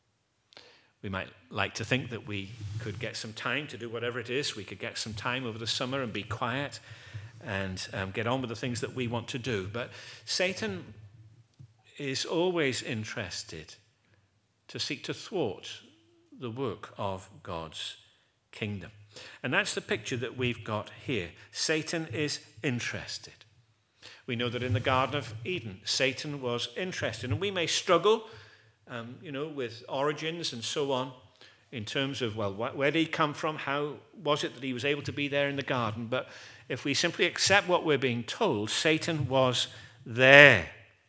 We might like to think that we could get some time to do whatever it is. We could get some time over the summer and be quiet and um, get on with the things that we want to do. But Satan is always interested to seek to thwart the work of God's kingdom. And that's the picture that we've got here. Satan is interested. We know that in the Garden of Eden, Satan was interested. And we may struggle, um, you know, with origins and so on, in terms of, well, wh- where did he come from? How was it that he was able to be there in the garden? But if we simply accept what we're being told, Satan was there.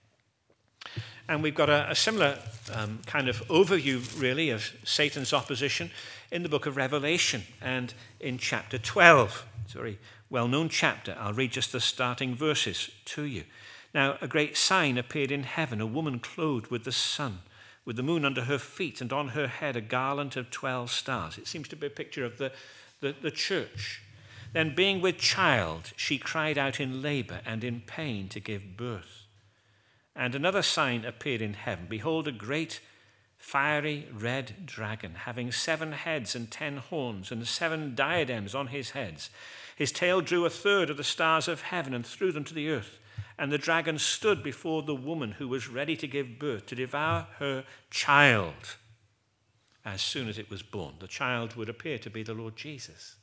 And we've got a, a similar um, kind of overview, really, of Satan's opposition in the book of Revelation and in chapter twelve. It's a very well-known chapter. I'll read just the starting verses to you. "Now a great sign appeared in heaven, a woman clothed with the sun, with the moon under her feet, and on her head a garland of twelve stars." It seems to be a picture of the, the, the church. "Then being with child, she cried out in labor and in pain to give birth. And another sign appeared in heaven. Behold, a great fiery red dragon, having seven heads and ten horns, and seven diadems on his heads. His tail drew a third of the stars of heaven and threw them to the earth. And the dragon stood before the woman who was ready to give birth, to devour her child as soon as it was born." The child would appear to be the Lord Jesus.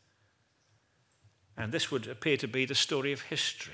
And this would appear to be the story of history.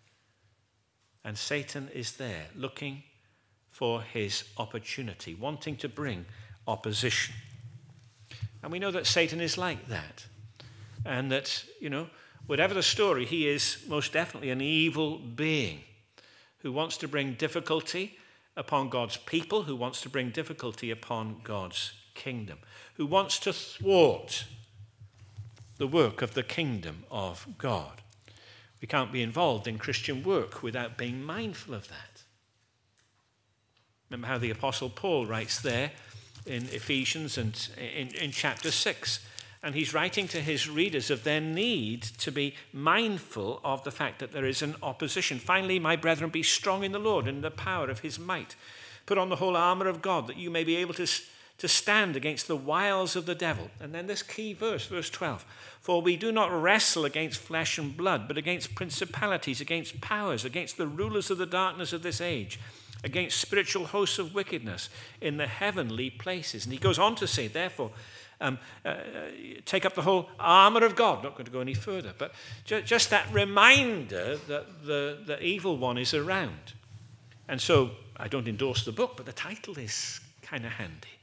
And Satan is there looking for his opportunity, wanting to bring opposition. And we know that Satan is like that. And that, you know, whatever the story, he is most definitely an evil being who wants to bring difficulty upon God's people, who wants to bring difficulty upon God's kingdom, who wants to thwart the work of the kingdom of God. We can't be involved in Christian work without being mindful of that. Remember how the Apostle Paul writes there in Ephesians and in, in chapter six. And he's writing to his readers of their need to be mindful of the fact that there is an opposition. "Finally, my brethren, be strong in the Lord and in the power of his might. Put on the whole armor of God, that you may be able to, to stand against the wiles of the devil." And then this key verse, verse twelve. "For we do not wrestle against flesh and blood, but against principalities, against powers, against the rulers of the darkness of this age, against spiritual hosts of wickedness in the heavenly places." And he goes on to say, therefore, um, uh, take up the whole armor of God. Not going to go any further, but ju- just that reminder that the, the evil one is around. And so I don't endorse the book, but the title is kind of handy.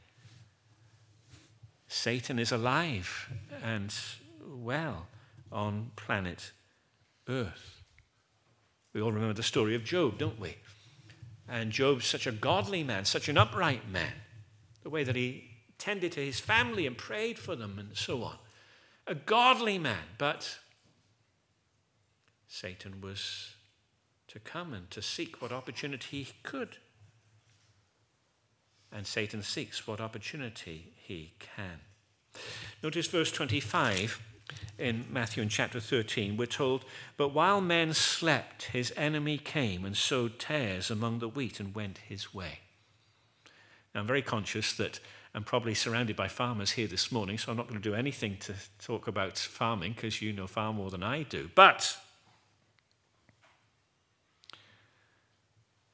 Satan is alive and well on planet Earth. We all remember the story of Job, don't we? And Job's such a godly man, such an upright man. The way that he tended to his family and prayed for them and so on. A godly man, but Satan was to come and to seek what opportunity he could. And Satan seeks what opportunity he can. Notice verse twenty-five in Matthew in chapter thirteen. We're told, "But while men slept, his enemy came and sowed tares among the wheat and went his way." Now, I'm very conscious that I'm probably surrounded by farmers here this morning, so I'm not going to do anything to talk about farming because you know far more than I do. But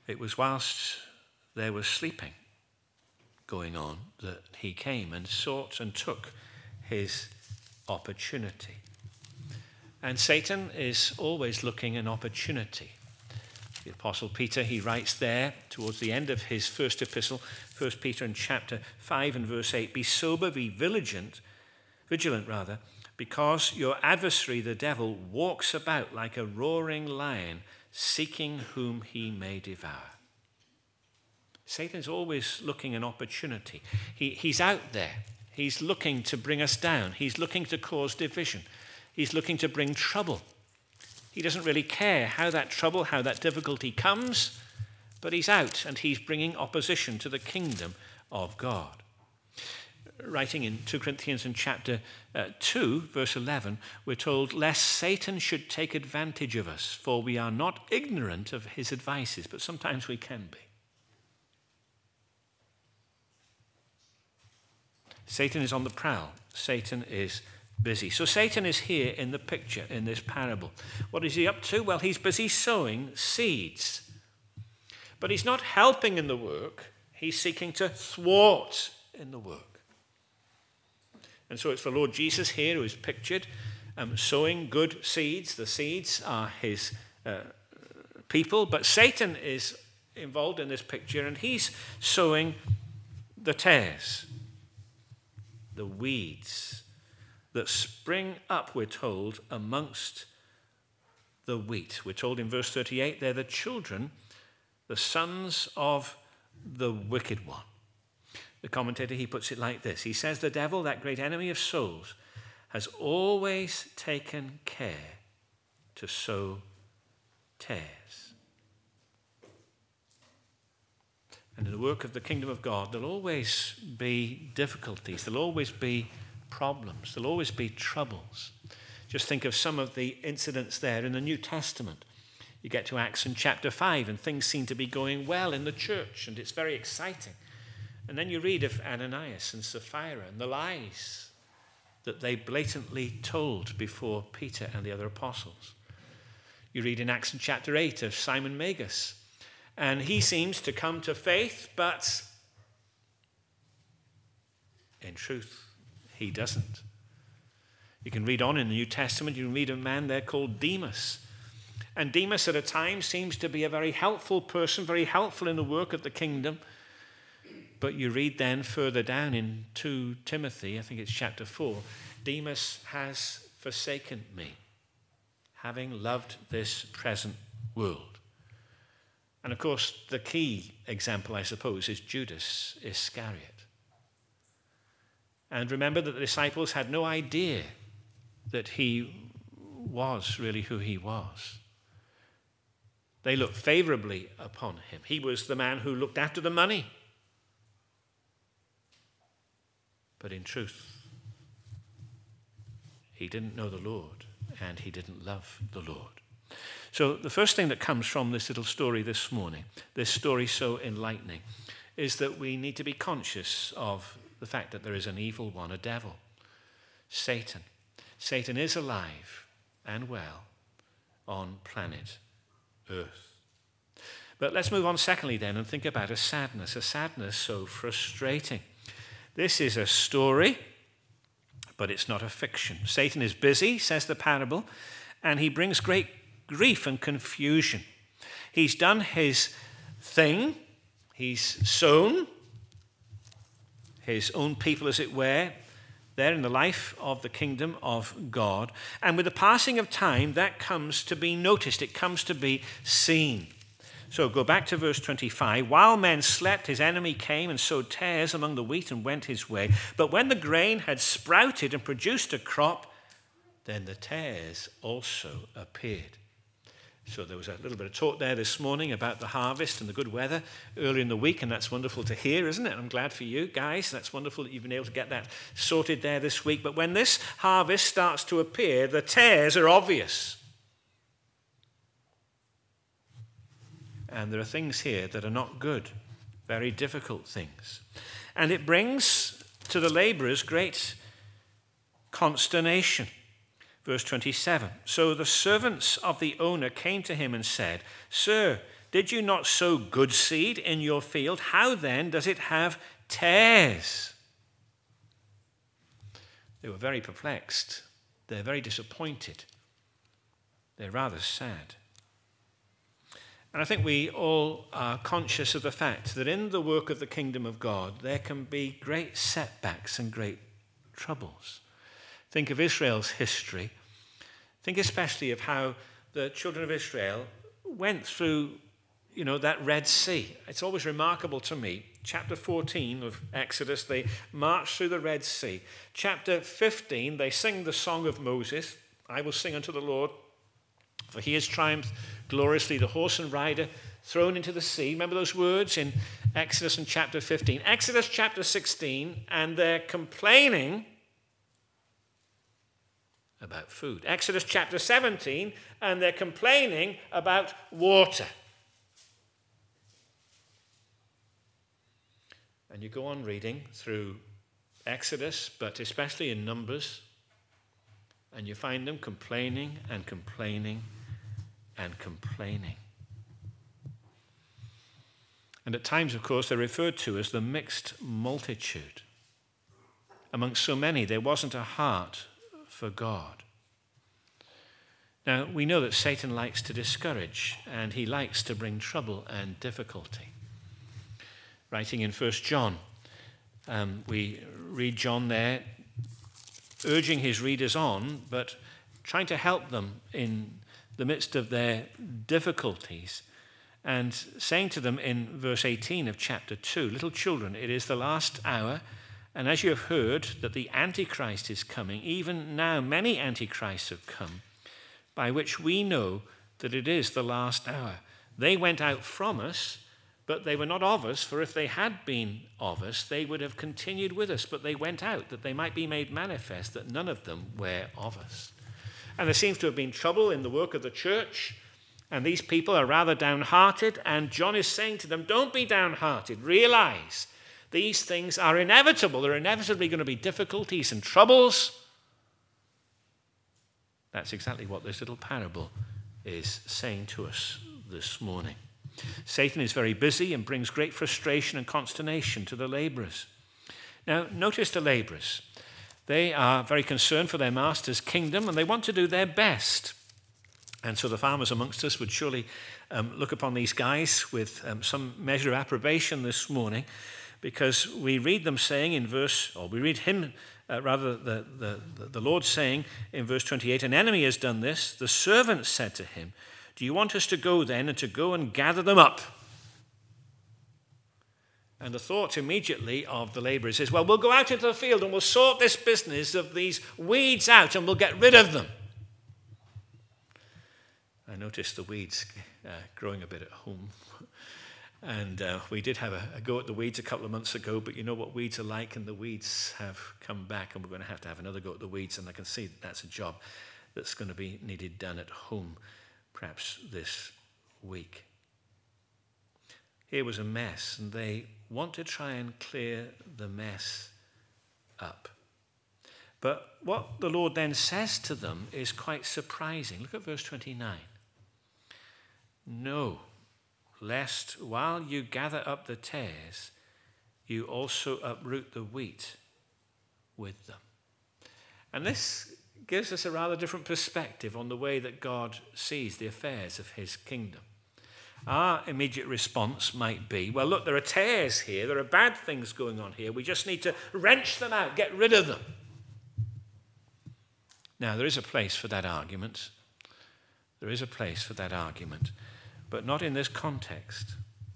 It was whilst there was sleeping going on that he came and sought and took his opportunity. And Satan is always looking an opportunity. The Apostle Peter, he writes there towards the end of his first epistle, First Peter in chapter five and verse eight, be sober, be vigilant, vigilant rather, because your adversary, the devil, walks about like a roaring lion, seeking whom he may devour. Satan's always looking an opportunity. He, he's out there. He's looking to bring us down. He's looking to cause division. He's looking to bring trouble. He doesn't really care how that trouble, how that difficulty comes, but he's out and he's bringing opposition to the kingdom of God. Writing in Second Corinthians in chapter uh, two, verse eleven, we're told, lest Satan should take advantage of us, for we are not ignorant of his advices, but sometimes we can be. Satan is on the prowl. Satan is busy. So Satan is here in the picture in this parable. What is he up to? Well, he's busy sowing seeds. But he's not helping in the work. He's seeking to thwart in the work. And so it's the Lord Jesus here who is pictured um, sowing good seeds. The seeds are his uh, people. But Satan is involved in this picture and he's sowing the tares, the weeds that spring up, we're told, amongst the wheat. We're told in verse thirty-eight, they're the children, the sons of the wicked one. The commentator, he puts it like this. He says, the devil, that great enemy of souls, has always taken care to sow tares. And in the work of the kingdom of God, there'll always be difficulties. There'll always be problems. There'll always be troubles. Just think of some of the incidents there in the New Testament. You get to Acts in chapter five and things seem to be going well in the church and it's very exciting. And then you read of Ananias and Sapphira and the lies that they blatantly told before Peter and the other apostles. You read in Acts in chapter eight of Simon Magus, and he seems to come to faith, but in truth, he doesn't. You can read on in the New Testament, you can read of a man there called Demas. And Demas at a time seems to be a very helpful person, very helpful in the work of the kingdom. But you read then further down in Second Timothy, I think it's chapter four, Demas has forsaken me, having loved this present world. And of course, the key example, I suppose, is Judas Iscariot. And remember that the disciples had no idea that he was really who he was. They looked favorably upon him. He was the man who looked after the money. But in truth, he didn't know the Lord and he didn't love the Lord. So the first thing that comes from this little story this morning, this story so enlightening, is that we need to be conscious of the fact that there is an evil one, a devil, Satan. Satan is alive and well on planet Earth. But let's move on secondly then and think about a sadness, a sadness so frustrating. This is a story, but it's not a fiction. Satan is busy, says the parable, and he brings great grief and confusion. He's done his thing. He's sown his own people, as it were, there in the life of the kingdom of God. And with the passing of time, that comes to be noticed. It comes to be seen. So go back to verse twenty-five. While men slept, his enemy came and sowed tares among the wheat and went his way. But when the grain had sprouted and produced a crop, then the tares also appeared. So there was a little bit of talk there this morning about the harvest and the good weather earlier in the week, and that's wonderful to hear, isn't it? I'm glad for you guys. That's wonderful that you've been able to get that sorted there this week. But when this harvest starts to appear, the tares are obvious. And there are things here that are not good, very difficult things. And it brings to the laborers great consternation. Verse twenty-seven, so the servants of the owner came to him and said, Sir, did you not sow good seed in your field? How then does it have tares?" They were very perplexed. They're very disappointed. They're rather sad. And I think we all are conscious of the fact that in the work of the kingdom of God, there can be great setbacks and great troubles. Think of Israel's history. Think especially of how the children of Israel went through, you know, that Red Sea. It's always remarkable to me. Chapter fourteen of Exodus, they march through the Red Sea. Chapter fifteen, they sing the song of Moses. "I will sing unto the Lord, for he has triumphed gloriously, the horse and rider thrown into the sea." Remember those words in Exodus in chapter fifteen. Exodus chapter sixteen, and they're complaining about food. Exodus chapter seventeen, and they're complaining about water. And you go on reading through Exodus, but especially in Numbers, and you find them complaining and complaining and complaining. And at times, of course, they're referred to as the mixed multitude. Amongst so many, there wasn't a heart for God. Now, we know that Satan likes to discourage, and he likes to bring trouble and difficulty. Writing in First John, um, we read John there, urging his readers on, but trying to help them in the midst of their difficulties, and saying to them in verse eighteen of chapter two, "Little children, it is the last hour, and as you have heard that the Antichrist is coming, even now many Antichrists have come, by which we know that it is the last hour. They went out from us, but they were not of us, for if they had been of us, they would have continued with us. But they went out, that they might be made manifest, that none of them were of us." And there seems to have been trouble in the work of the church, and these people are rather downhearted, and John is saying to them, don't be downhearted. Realize these things are inevitable. There are inevitably going to be difficulties and troubles. That's exactly what this little parable is saying to us this morning. Satan is very busy and brings great frustration and consternation to the laborers. Now, notice the laborers. They are very concerned for their master's kingdom, and they want to do their best. And so the farmers amongst us would surely um, look upon these guys with um, some measure of approbation this morning, because we read them saying in verse, or we read him, uh, rather the, the, the Lord saying in verse twenty-eight, "An enemy has done this. The servant said to him, 'Do you want us to go then and to go and gather them up?' And the thought immediately of the laborers is, well, we'll go out into the field and we'll sort this business of these weeds out and we'll get rid of them. I noticed the weeds uh, growing a bit at home. And uh, we did have a, a go at the weeds a couple of months ago, but you know what weeds are like, and the weeds have come back, and we're going to have to have another go at the weeds, and I can see that that's a job that's going to be needed done at home, perhaps this week. Here was a mess, and they want to try and clear the mess up. But what the Lord then says to them is quite surprising. Look at verse twenty-nine. "No, lest while you gather up the tares, you also uproot the wheat with them." And this gives us a rather different perspective on the way that God sees the affairs of his kingdom. Our immediate response might be, well, look, there are tares here, there are bad things going on here, we just need to wrench them out, get rid of them. Now, there is a place for that argument. There is a place for that argument, but not in this context.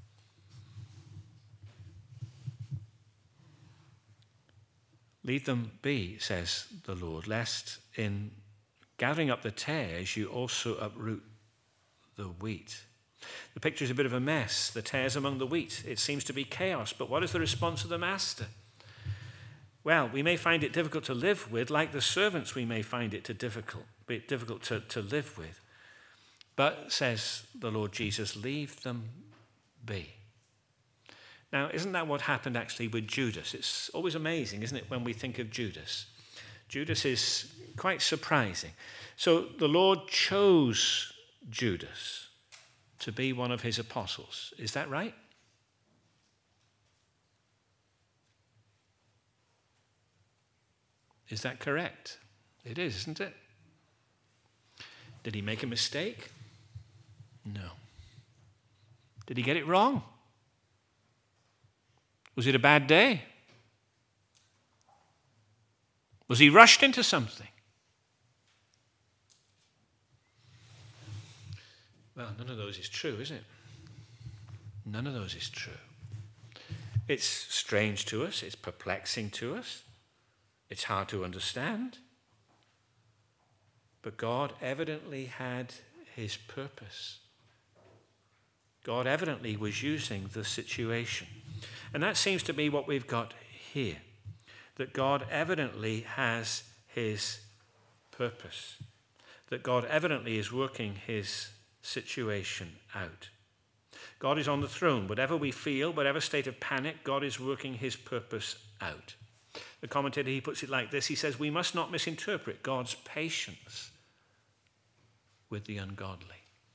"Leave them be," says the Lord, "lest in gathering up the tares you also uproot the wheat." The picture is a bit of a mess. The tares among the wheat. It seems to be chaos, but what is the response of the master? Well, we may find it difficult to live with, like the servants we may find it to difficult, be difficult to, to live with. But, says the Lord Jesus, leave them be. Now, isn't that what happened actually with Judas? It's always amazing, isn't it, when we think of Judas? Judas is quite surprising. So the Lord chose Judas to be one of his apostles. Is that right? Is that correct? It is, isn't it? Did he make a mistake? No. Did he get it wrong? Was it a bad day? Was he rushed into something? Well, none of those is true, is it? None of those is true. It's strange to us. It's perplexing to us. It's hard to understand. But God evidently had his purpose. God evidently was using the situation. And that seems to be what we've got here. That God evidently has his purpose. That God evidently is working his situation out. God is on the throne. Whatever we feel, whatever state of panic, God is working his purpose out. The commentator, he puts it like this. He says, we must not misinterpret God's patience with the ungodly.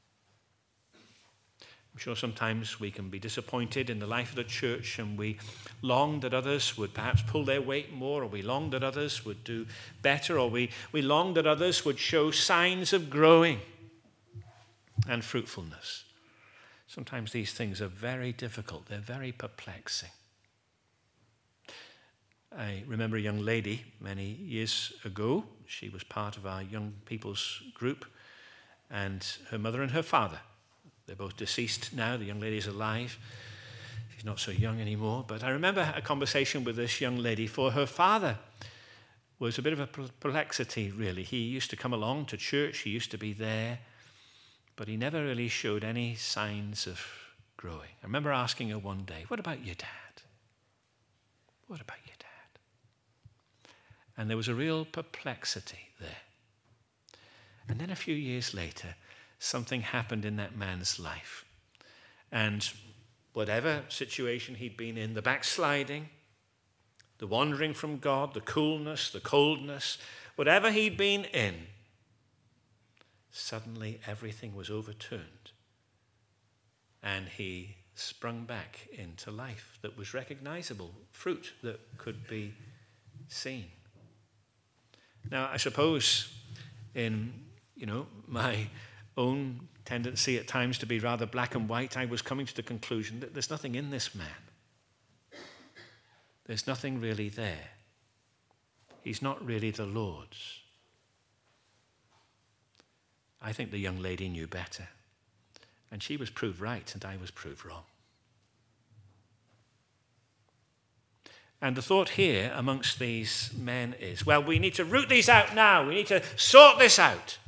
I'm sure sometimes we can be disappointed in the life of the church, and we long that others would perhaps pull their weight more, or we long that others would do better, or we, we long that others would show signs of growing and fruitfulness. Sometimes these things are very difficult. They're very perplexing. I remember a young lady many years ago. She was part of our young people's group, and her mother and her father, they're both deceased now. The young lady is alive. She's not so young anymore. But I remember a conversation with this young lady, for her father was a bit of a perplexity, really. He used to come along to church. He used to be there. But he never really showed any signs of growing. I remember asking her one day, what about your dad? What about your dad? And there was a real perplexity there. And then a few years later, something happened in that man's life. And whatever situation he'd been in, the backsliding, the wandering from God, the coolness, the coldness, whatever he'd been in, suddenly everything was overturned. And he sprung back into life that was recognizable, fruit that could be seen. Now, I suppose in, you know, my own tendency at times to be rather black and white, I was coming to the conclusion that there's nothing in this man. There's nothing really there. He's not really the Lord's. I think the young lady knew better. And she was proved right, and I was proved wrong. And the thought here amongst these men is, well, we need to root these out now. We need to sort this out.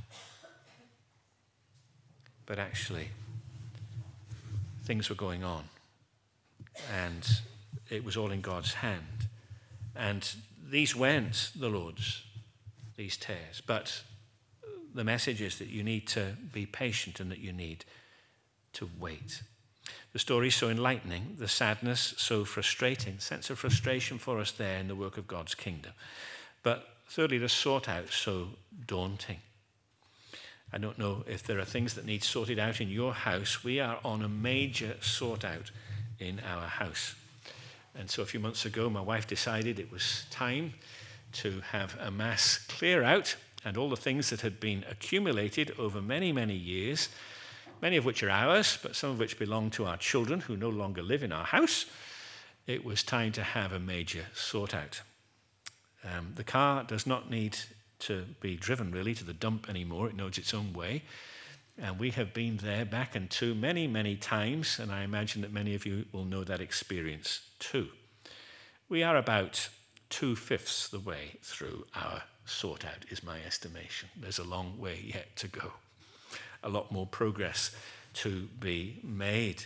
But actually, things were going on, and it was all in God's hand. And these weren't the Lord's, these tares. But the message is that you need to be patient and that you need to wait. The story is so enlightening, the sadness so frustrating, sense of frustration for us there in the work of God's kingdom. But thirdly, the sort out so daunting. I don't know if there are things that need sorted out in your house. We are on a major sort out in our house. And so a few months ago, my wife decided it was time to have a mass clear out, and all the things that had been accumulated over many, many years, many of which are ours, but some of which belong to our children who no longer live in our house. It was time to have a major sort out. Um, the car does not need to be driven really to the dump anymore. It knows its own way. And we have been there back and to many, many times, and I imagine that many of you will know that experience too. We are about two-fifths the way through our sort out, is my estimation. There's a long way yet to go. A lot more progress to be made.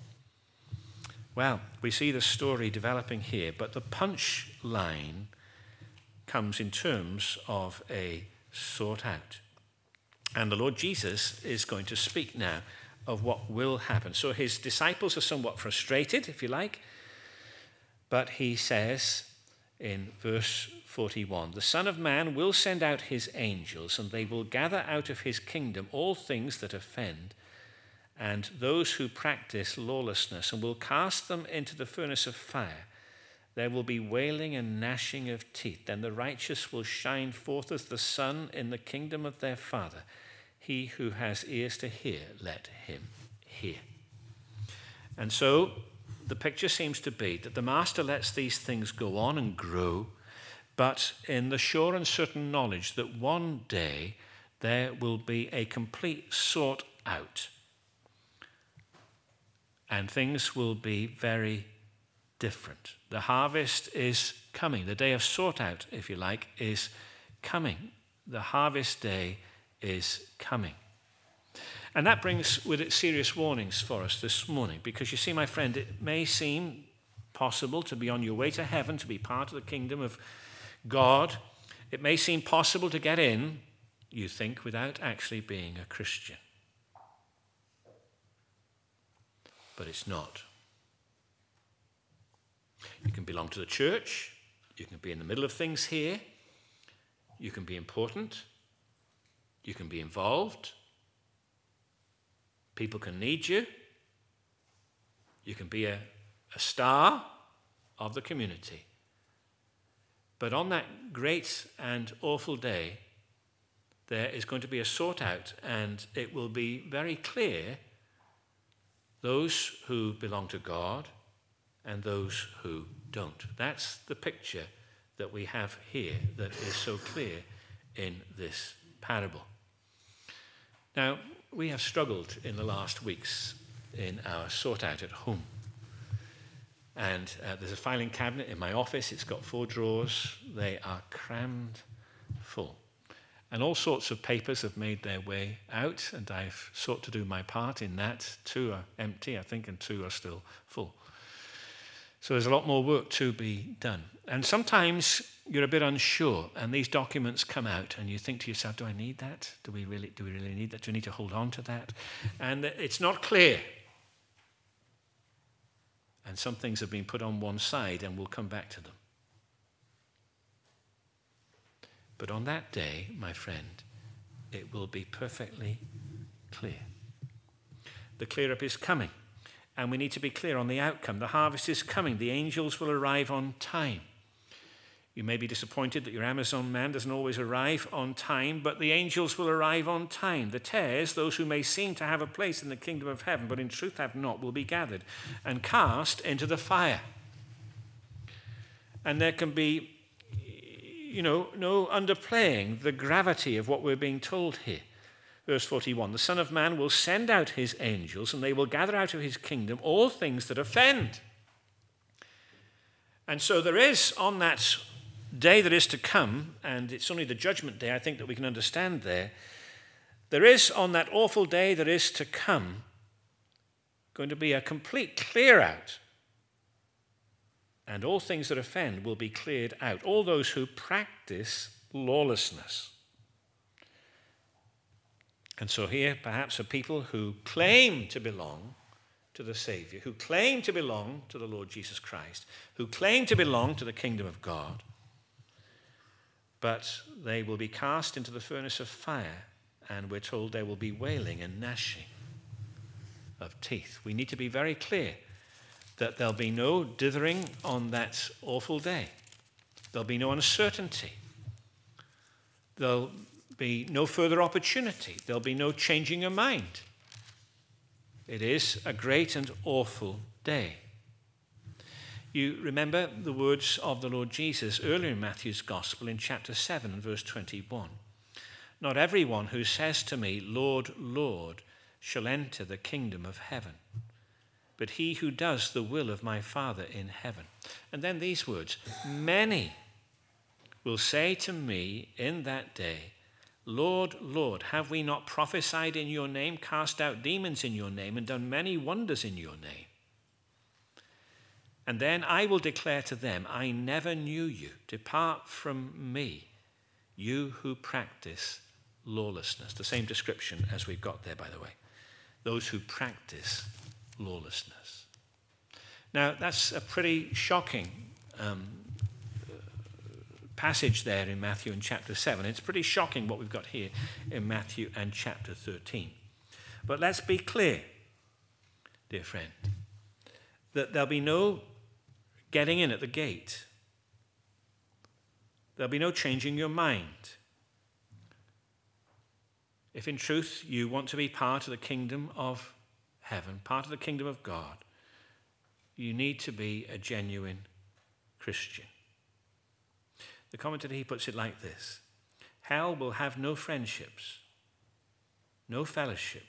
Well, we see the story developing here, but the punch line comes in terms of a sort out. And the Lord Jesus is going to speak now of what will happen. So his disciples are somewhat frustrated, if you like, but he says in verse forty-one, the Son of Man will send out his angels, and they will gather out of his kingdom all things that offend and those who practice lawlessness, and will cast them into the furnace of fire. There will be wailing and gnashing of teeth. Then the righteous will shine forth as the sun in the kingdom of their Father. He who has ears to hear, let him hear. And so the picture seems to be that the master lets these things go on and grow, but in the sure and certain knowledge that one day there will be a complete sort out. And things will be very different. The harvest is coming. The day of sort out, if you like, is coming. The harvest day is coming. And that brings with it serious warnings for us this morning, because you see, my friend, it may seem possible to be on your way to heaven, to be part of the kingdom of God. It may seem possible to get in, you think, without actually being a Christian. But it's not. You can belong to the church. You can be in the middle of things here. You can be important. You can be involved. People can need you. You can be a, a star of the community. But on that great and awful day, there is going to be a sort out, and it will be very clear those who belong to God and those who don't. That's the picture that we have here that is so clear in this parable. Now, we have struggled in the last weeks in our sort out at home. And uh, there's a filing cabinet in my office. It's got four drawers. They are crammed full. And all sorts of papers have made their way out, and I've sought to do my part in that. Two are empty, I think, and two are still full. So there's a lot more work to be done. And sometimes you're a bit unsure, and these documents come out, and you think to yourself, do I need that? Do we really, do we really need that? Do we need to hold on to that? And it's not clear. And some things have been put on one side, and we'll come back to them. But on that day, my friend, it will be perfectly clear. The clear up is coming, and we need to be clear on the outcome. The harvest is coming. The angels will arrive on time. You may be disappointed that your Amazon man doesn't always arrive on time, but the angels will arrive on time. The tares, those who may seem to have a place in the kingdom of heaven, but in truth have not, will be gathered and cast into the fire. And there can be, you know, no underplaying the gravity of what we're being told here. Verse forty-one, the Son of Man will send out his angels, and they will gather out of his kingdom all things that offend. And so there is, on that day that is to come, and it's only the judgment day, I think, that we can understand there, there is, on that awful day that is to come, going to be a complete clear out. And all things that offend will be cleared out. All those who practice lawlessness. And so here, perhaps, are people who claim to belong to the Savior, who claim to belong to the Lord Jesus Christ, who claim to belong to the kingdom of God, but they will be cast into the furnace of fire, and we're told there will be wailing and gnashing of teeth. We need to be very clear that there'll be no dithering on that awful day. There'll be no uncertainty. There'll be no further opportunity. There'll be no changing your mind. It is a great and awful day. You remember the words of the Lord Jesus earlier in Matthew's Gospel in chapter seven and verse twenty-one. Not everyone who says to me, Lord, Lord, shall enter the kingdom of heaven, but he who does the will of my Father in heaven. And then these words, many will say to me in that day, Lord, Lord, have we not prophesied in your name, cast out demons in your name, and done many wonders in your name? And then I will declare to them, I never knew you. Depart from me, you who practice lawlessness. The same description as we've got there, by the way. Those who practice lawlessness. Now, that's a pretty shocking um, passage there in Matthew in chapter seven. It's pretty shocking what we've got here in Matthew and chapter thirteen. But let's be clear. dear friend, that there'll be no getting in at the gate. There'll be no changing your mind. If in truth you want to be part of the kingdom of heaven, part of the kingdom of God, you need to be a genuine Christian. The commentator, he puts it like this: hell will have no friendships, no fellowship,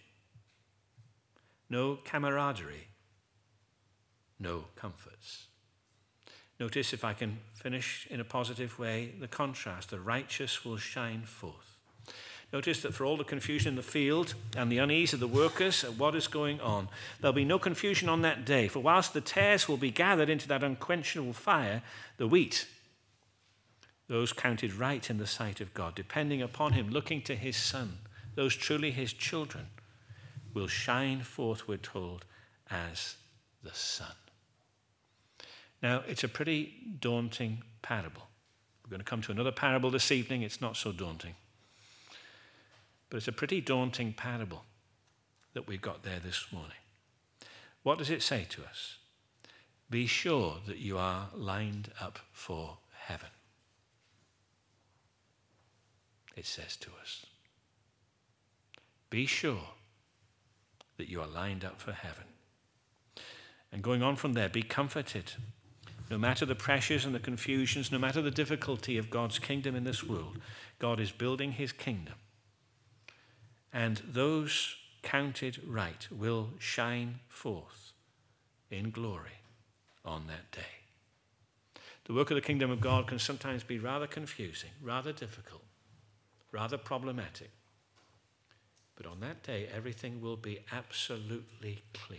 no camaraderie, no comforts. Notice, if I can finish in a positive way, the contrast. The righteous will shine forth. Notice that for all the confusion in the field and the unease of the workers at what is going on, there'll be no confusion on that day. For whilst the tares will be gathered into that unquenchable fire, the wheat, those counted right in the sight of God, depending upon him, looking to his Son, those truly his children, will shine forth, we're told, as the sun. Now, it's a pretty daunting parable. We're going to come to another parable this evening. It's not so daunting. But it's a pretty daunting parable that we've got there this morning. What does it say to us? Be sure that you are lined up for heaven. It says to us. Be sure that you are lined up for heaven. And going on from there, be comforted. No matter the pressures and the confusions, no matter the difficulty of God's kingdom in this world, God is building his kingdom. And those counted right will shine forth in glory on that day. The work of the kingdom of God can sometimes be rather confusing, rather difficult, rather problematic. But on that day, everything will be absolutely clear.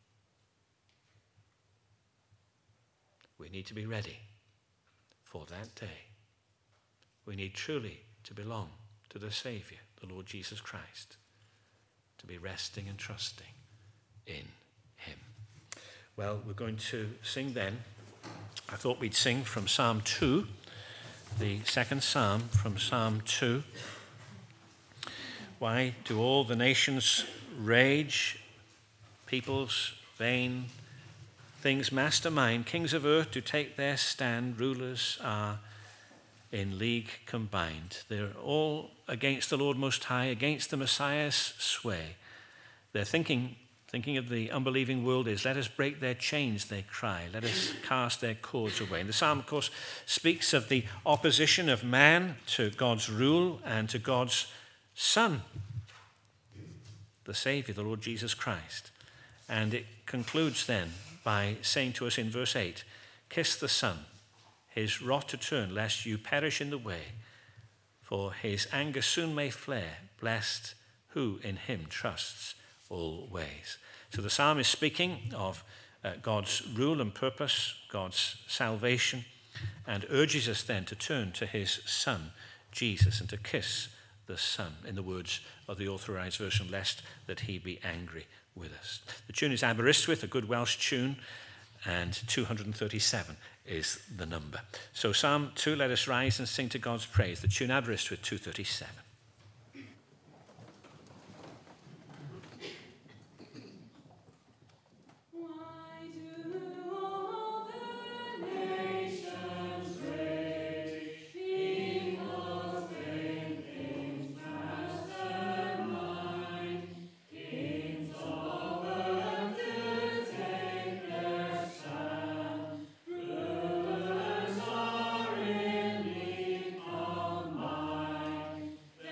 We need to be ready for that day. We need truly to belong to the Savior, the Lord Jesus Christ, to be resting and trusting in him. Well, we're going to sing then. I thought we'd sing from Psalm two, the second psalm from Psalm two. Why do all the nations rage? Peoples vain things mastermind. Kings of earth do take their stand. Rulers are in league combined. They're all against the Lord Most High, against the Messiah's sway. They're thinking, thinking of the unbelieving world is, let us break their chains, they cry. Let us cast their cords away. And the psalm, of course, speaks of the opposition of man to God's rule and to God's Son, the Savior, the Lord Jesus Christ. And it concludes then by saying to us in verse eight, kiss the Son, his wrath to turn, lest you perish in the way, for his anger soon may flare, blessed who in him trusts always. So the psalm is speaking of uh, God's rule and purpose, God's salvation, and urges us then to turn to his Son, Jesus, and to kiss the Son, in the words of the Authorized Version, lest that he be angry with us. The tune is Aberystwyth, a good Welsh tune, and two hundred thirty-seven is the number. So Psalm two, let us rise and sing to God's praise. The tune Aberystwyth two thirty-seven. There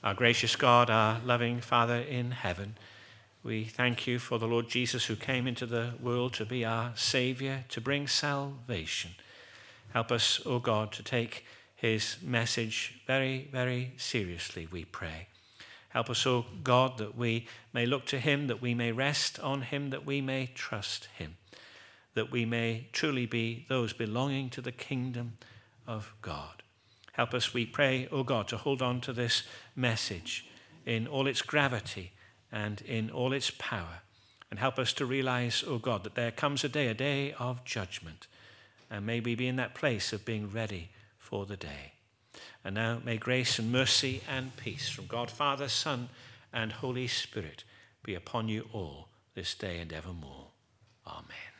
Our gracious God, our loving Father in heaven, we thank you for the Lord Jesus who came into the world to be our Saviour, to bring salvation. Help us, O God, to take his message very, very seriously, we pray. Help us, O God, that we may look to him, that we may rest on him, that we may trust him, that we may truly be those belonging to the kingdom of God. Help us, we pray, O God, to hold on to this message in all its gravity and in all its power. And help us to realize, O God, that there comes a day, a day of judgment. And may we be in that place of being ready for the day. And now may grace and mercy and peace from God, Father, Son, and Holy Spirit be upon you all this day and evermore. Amen.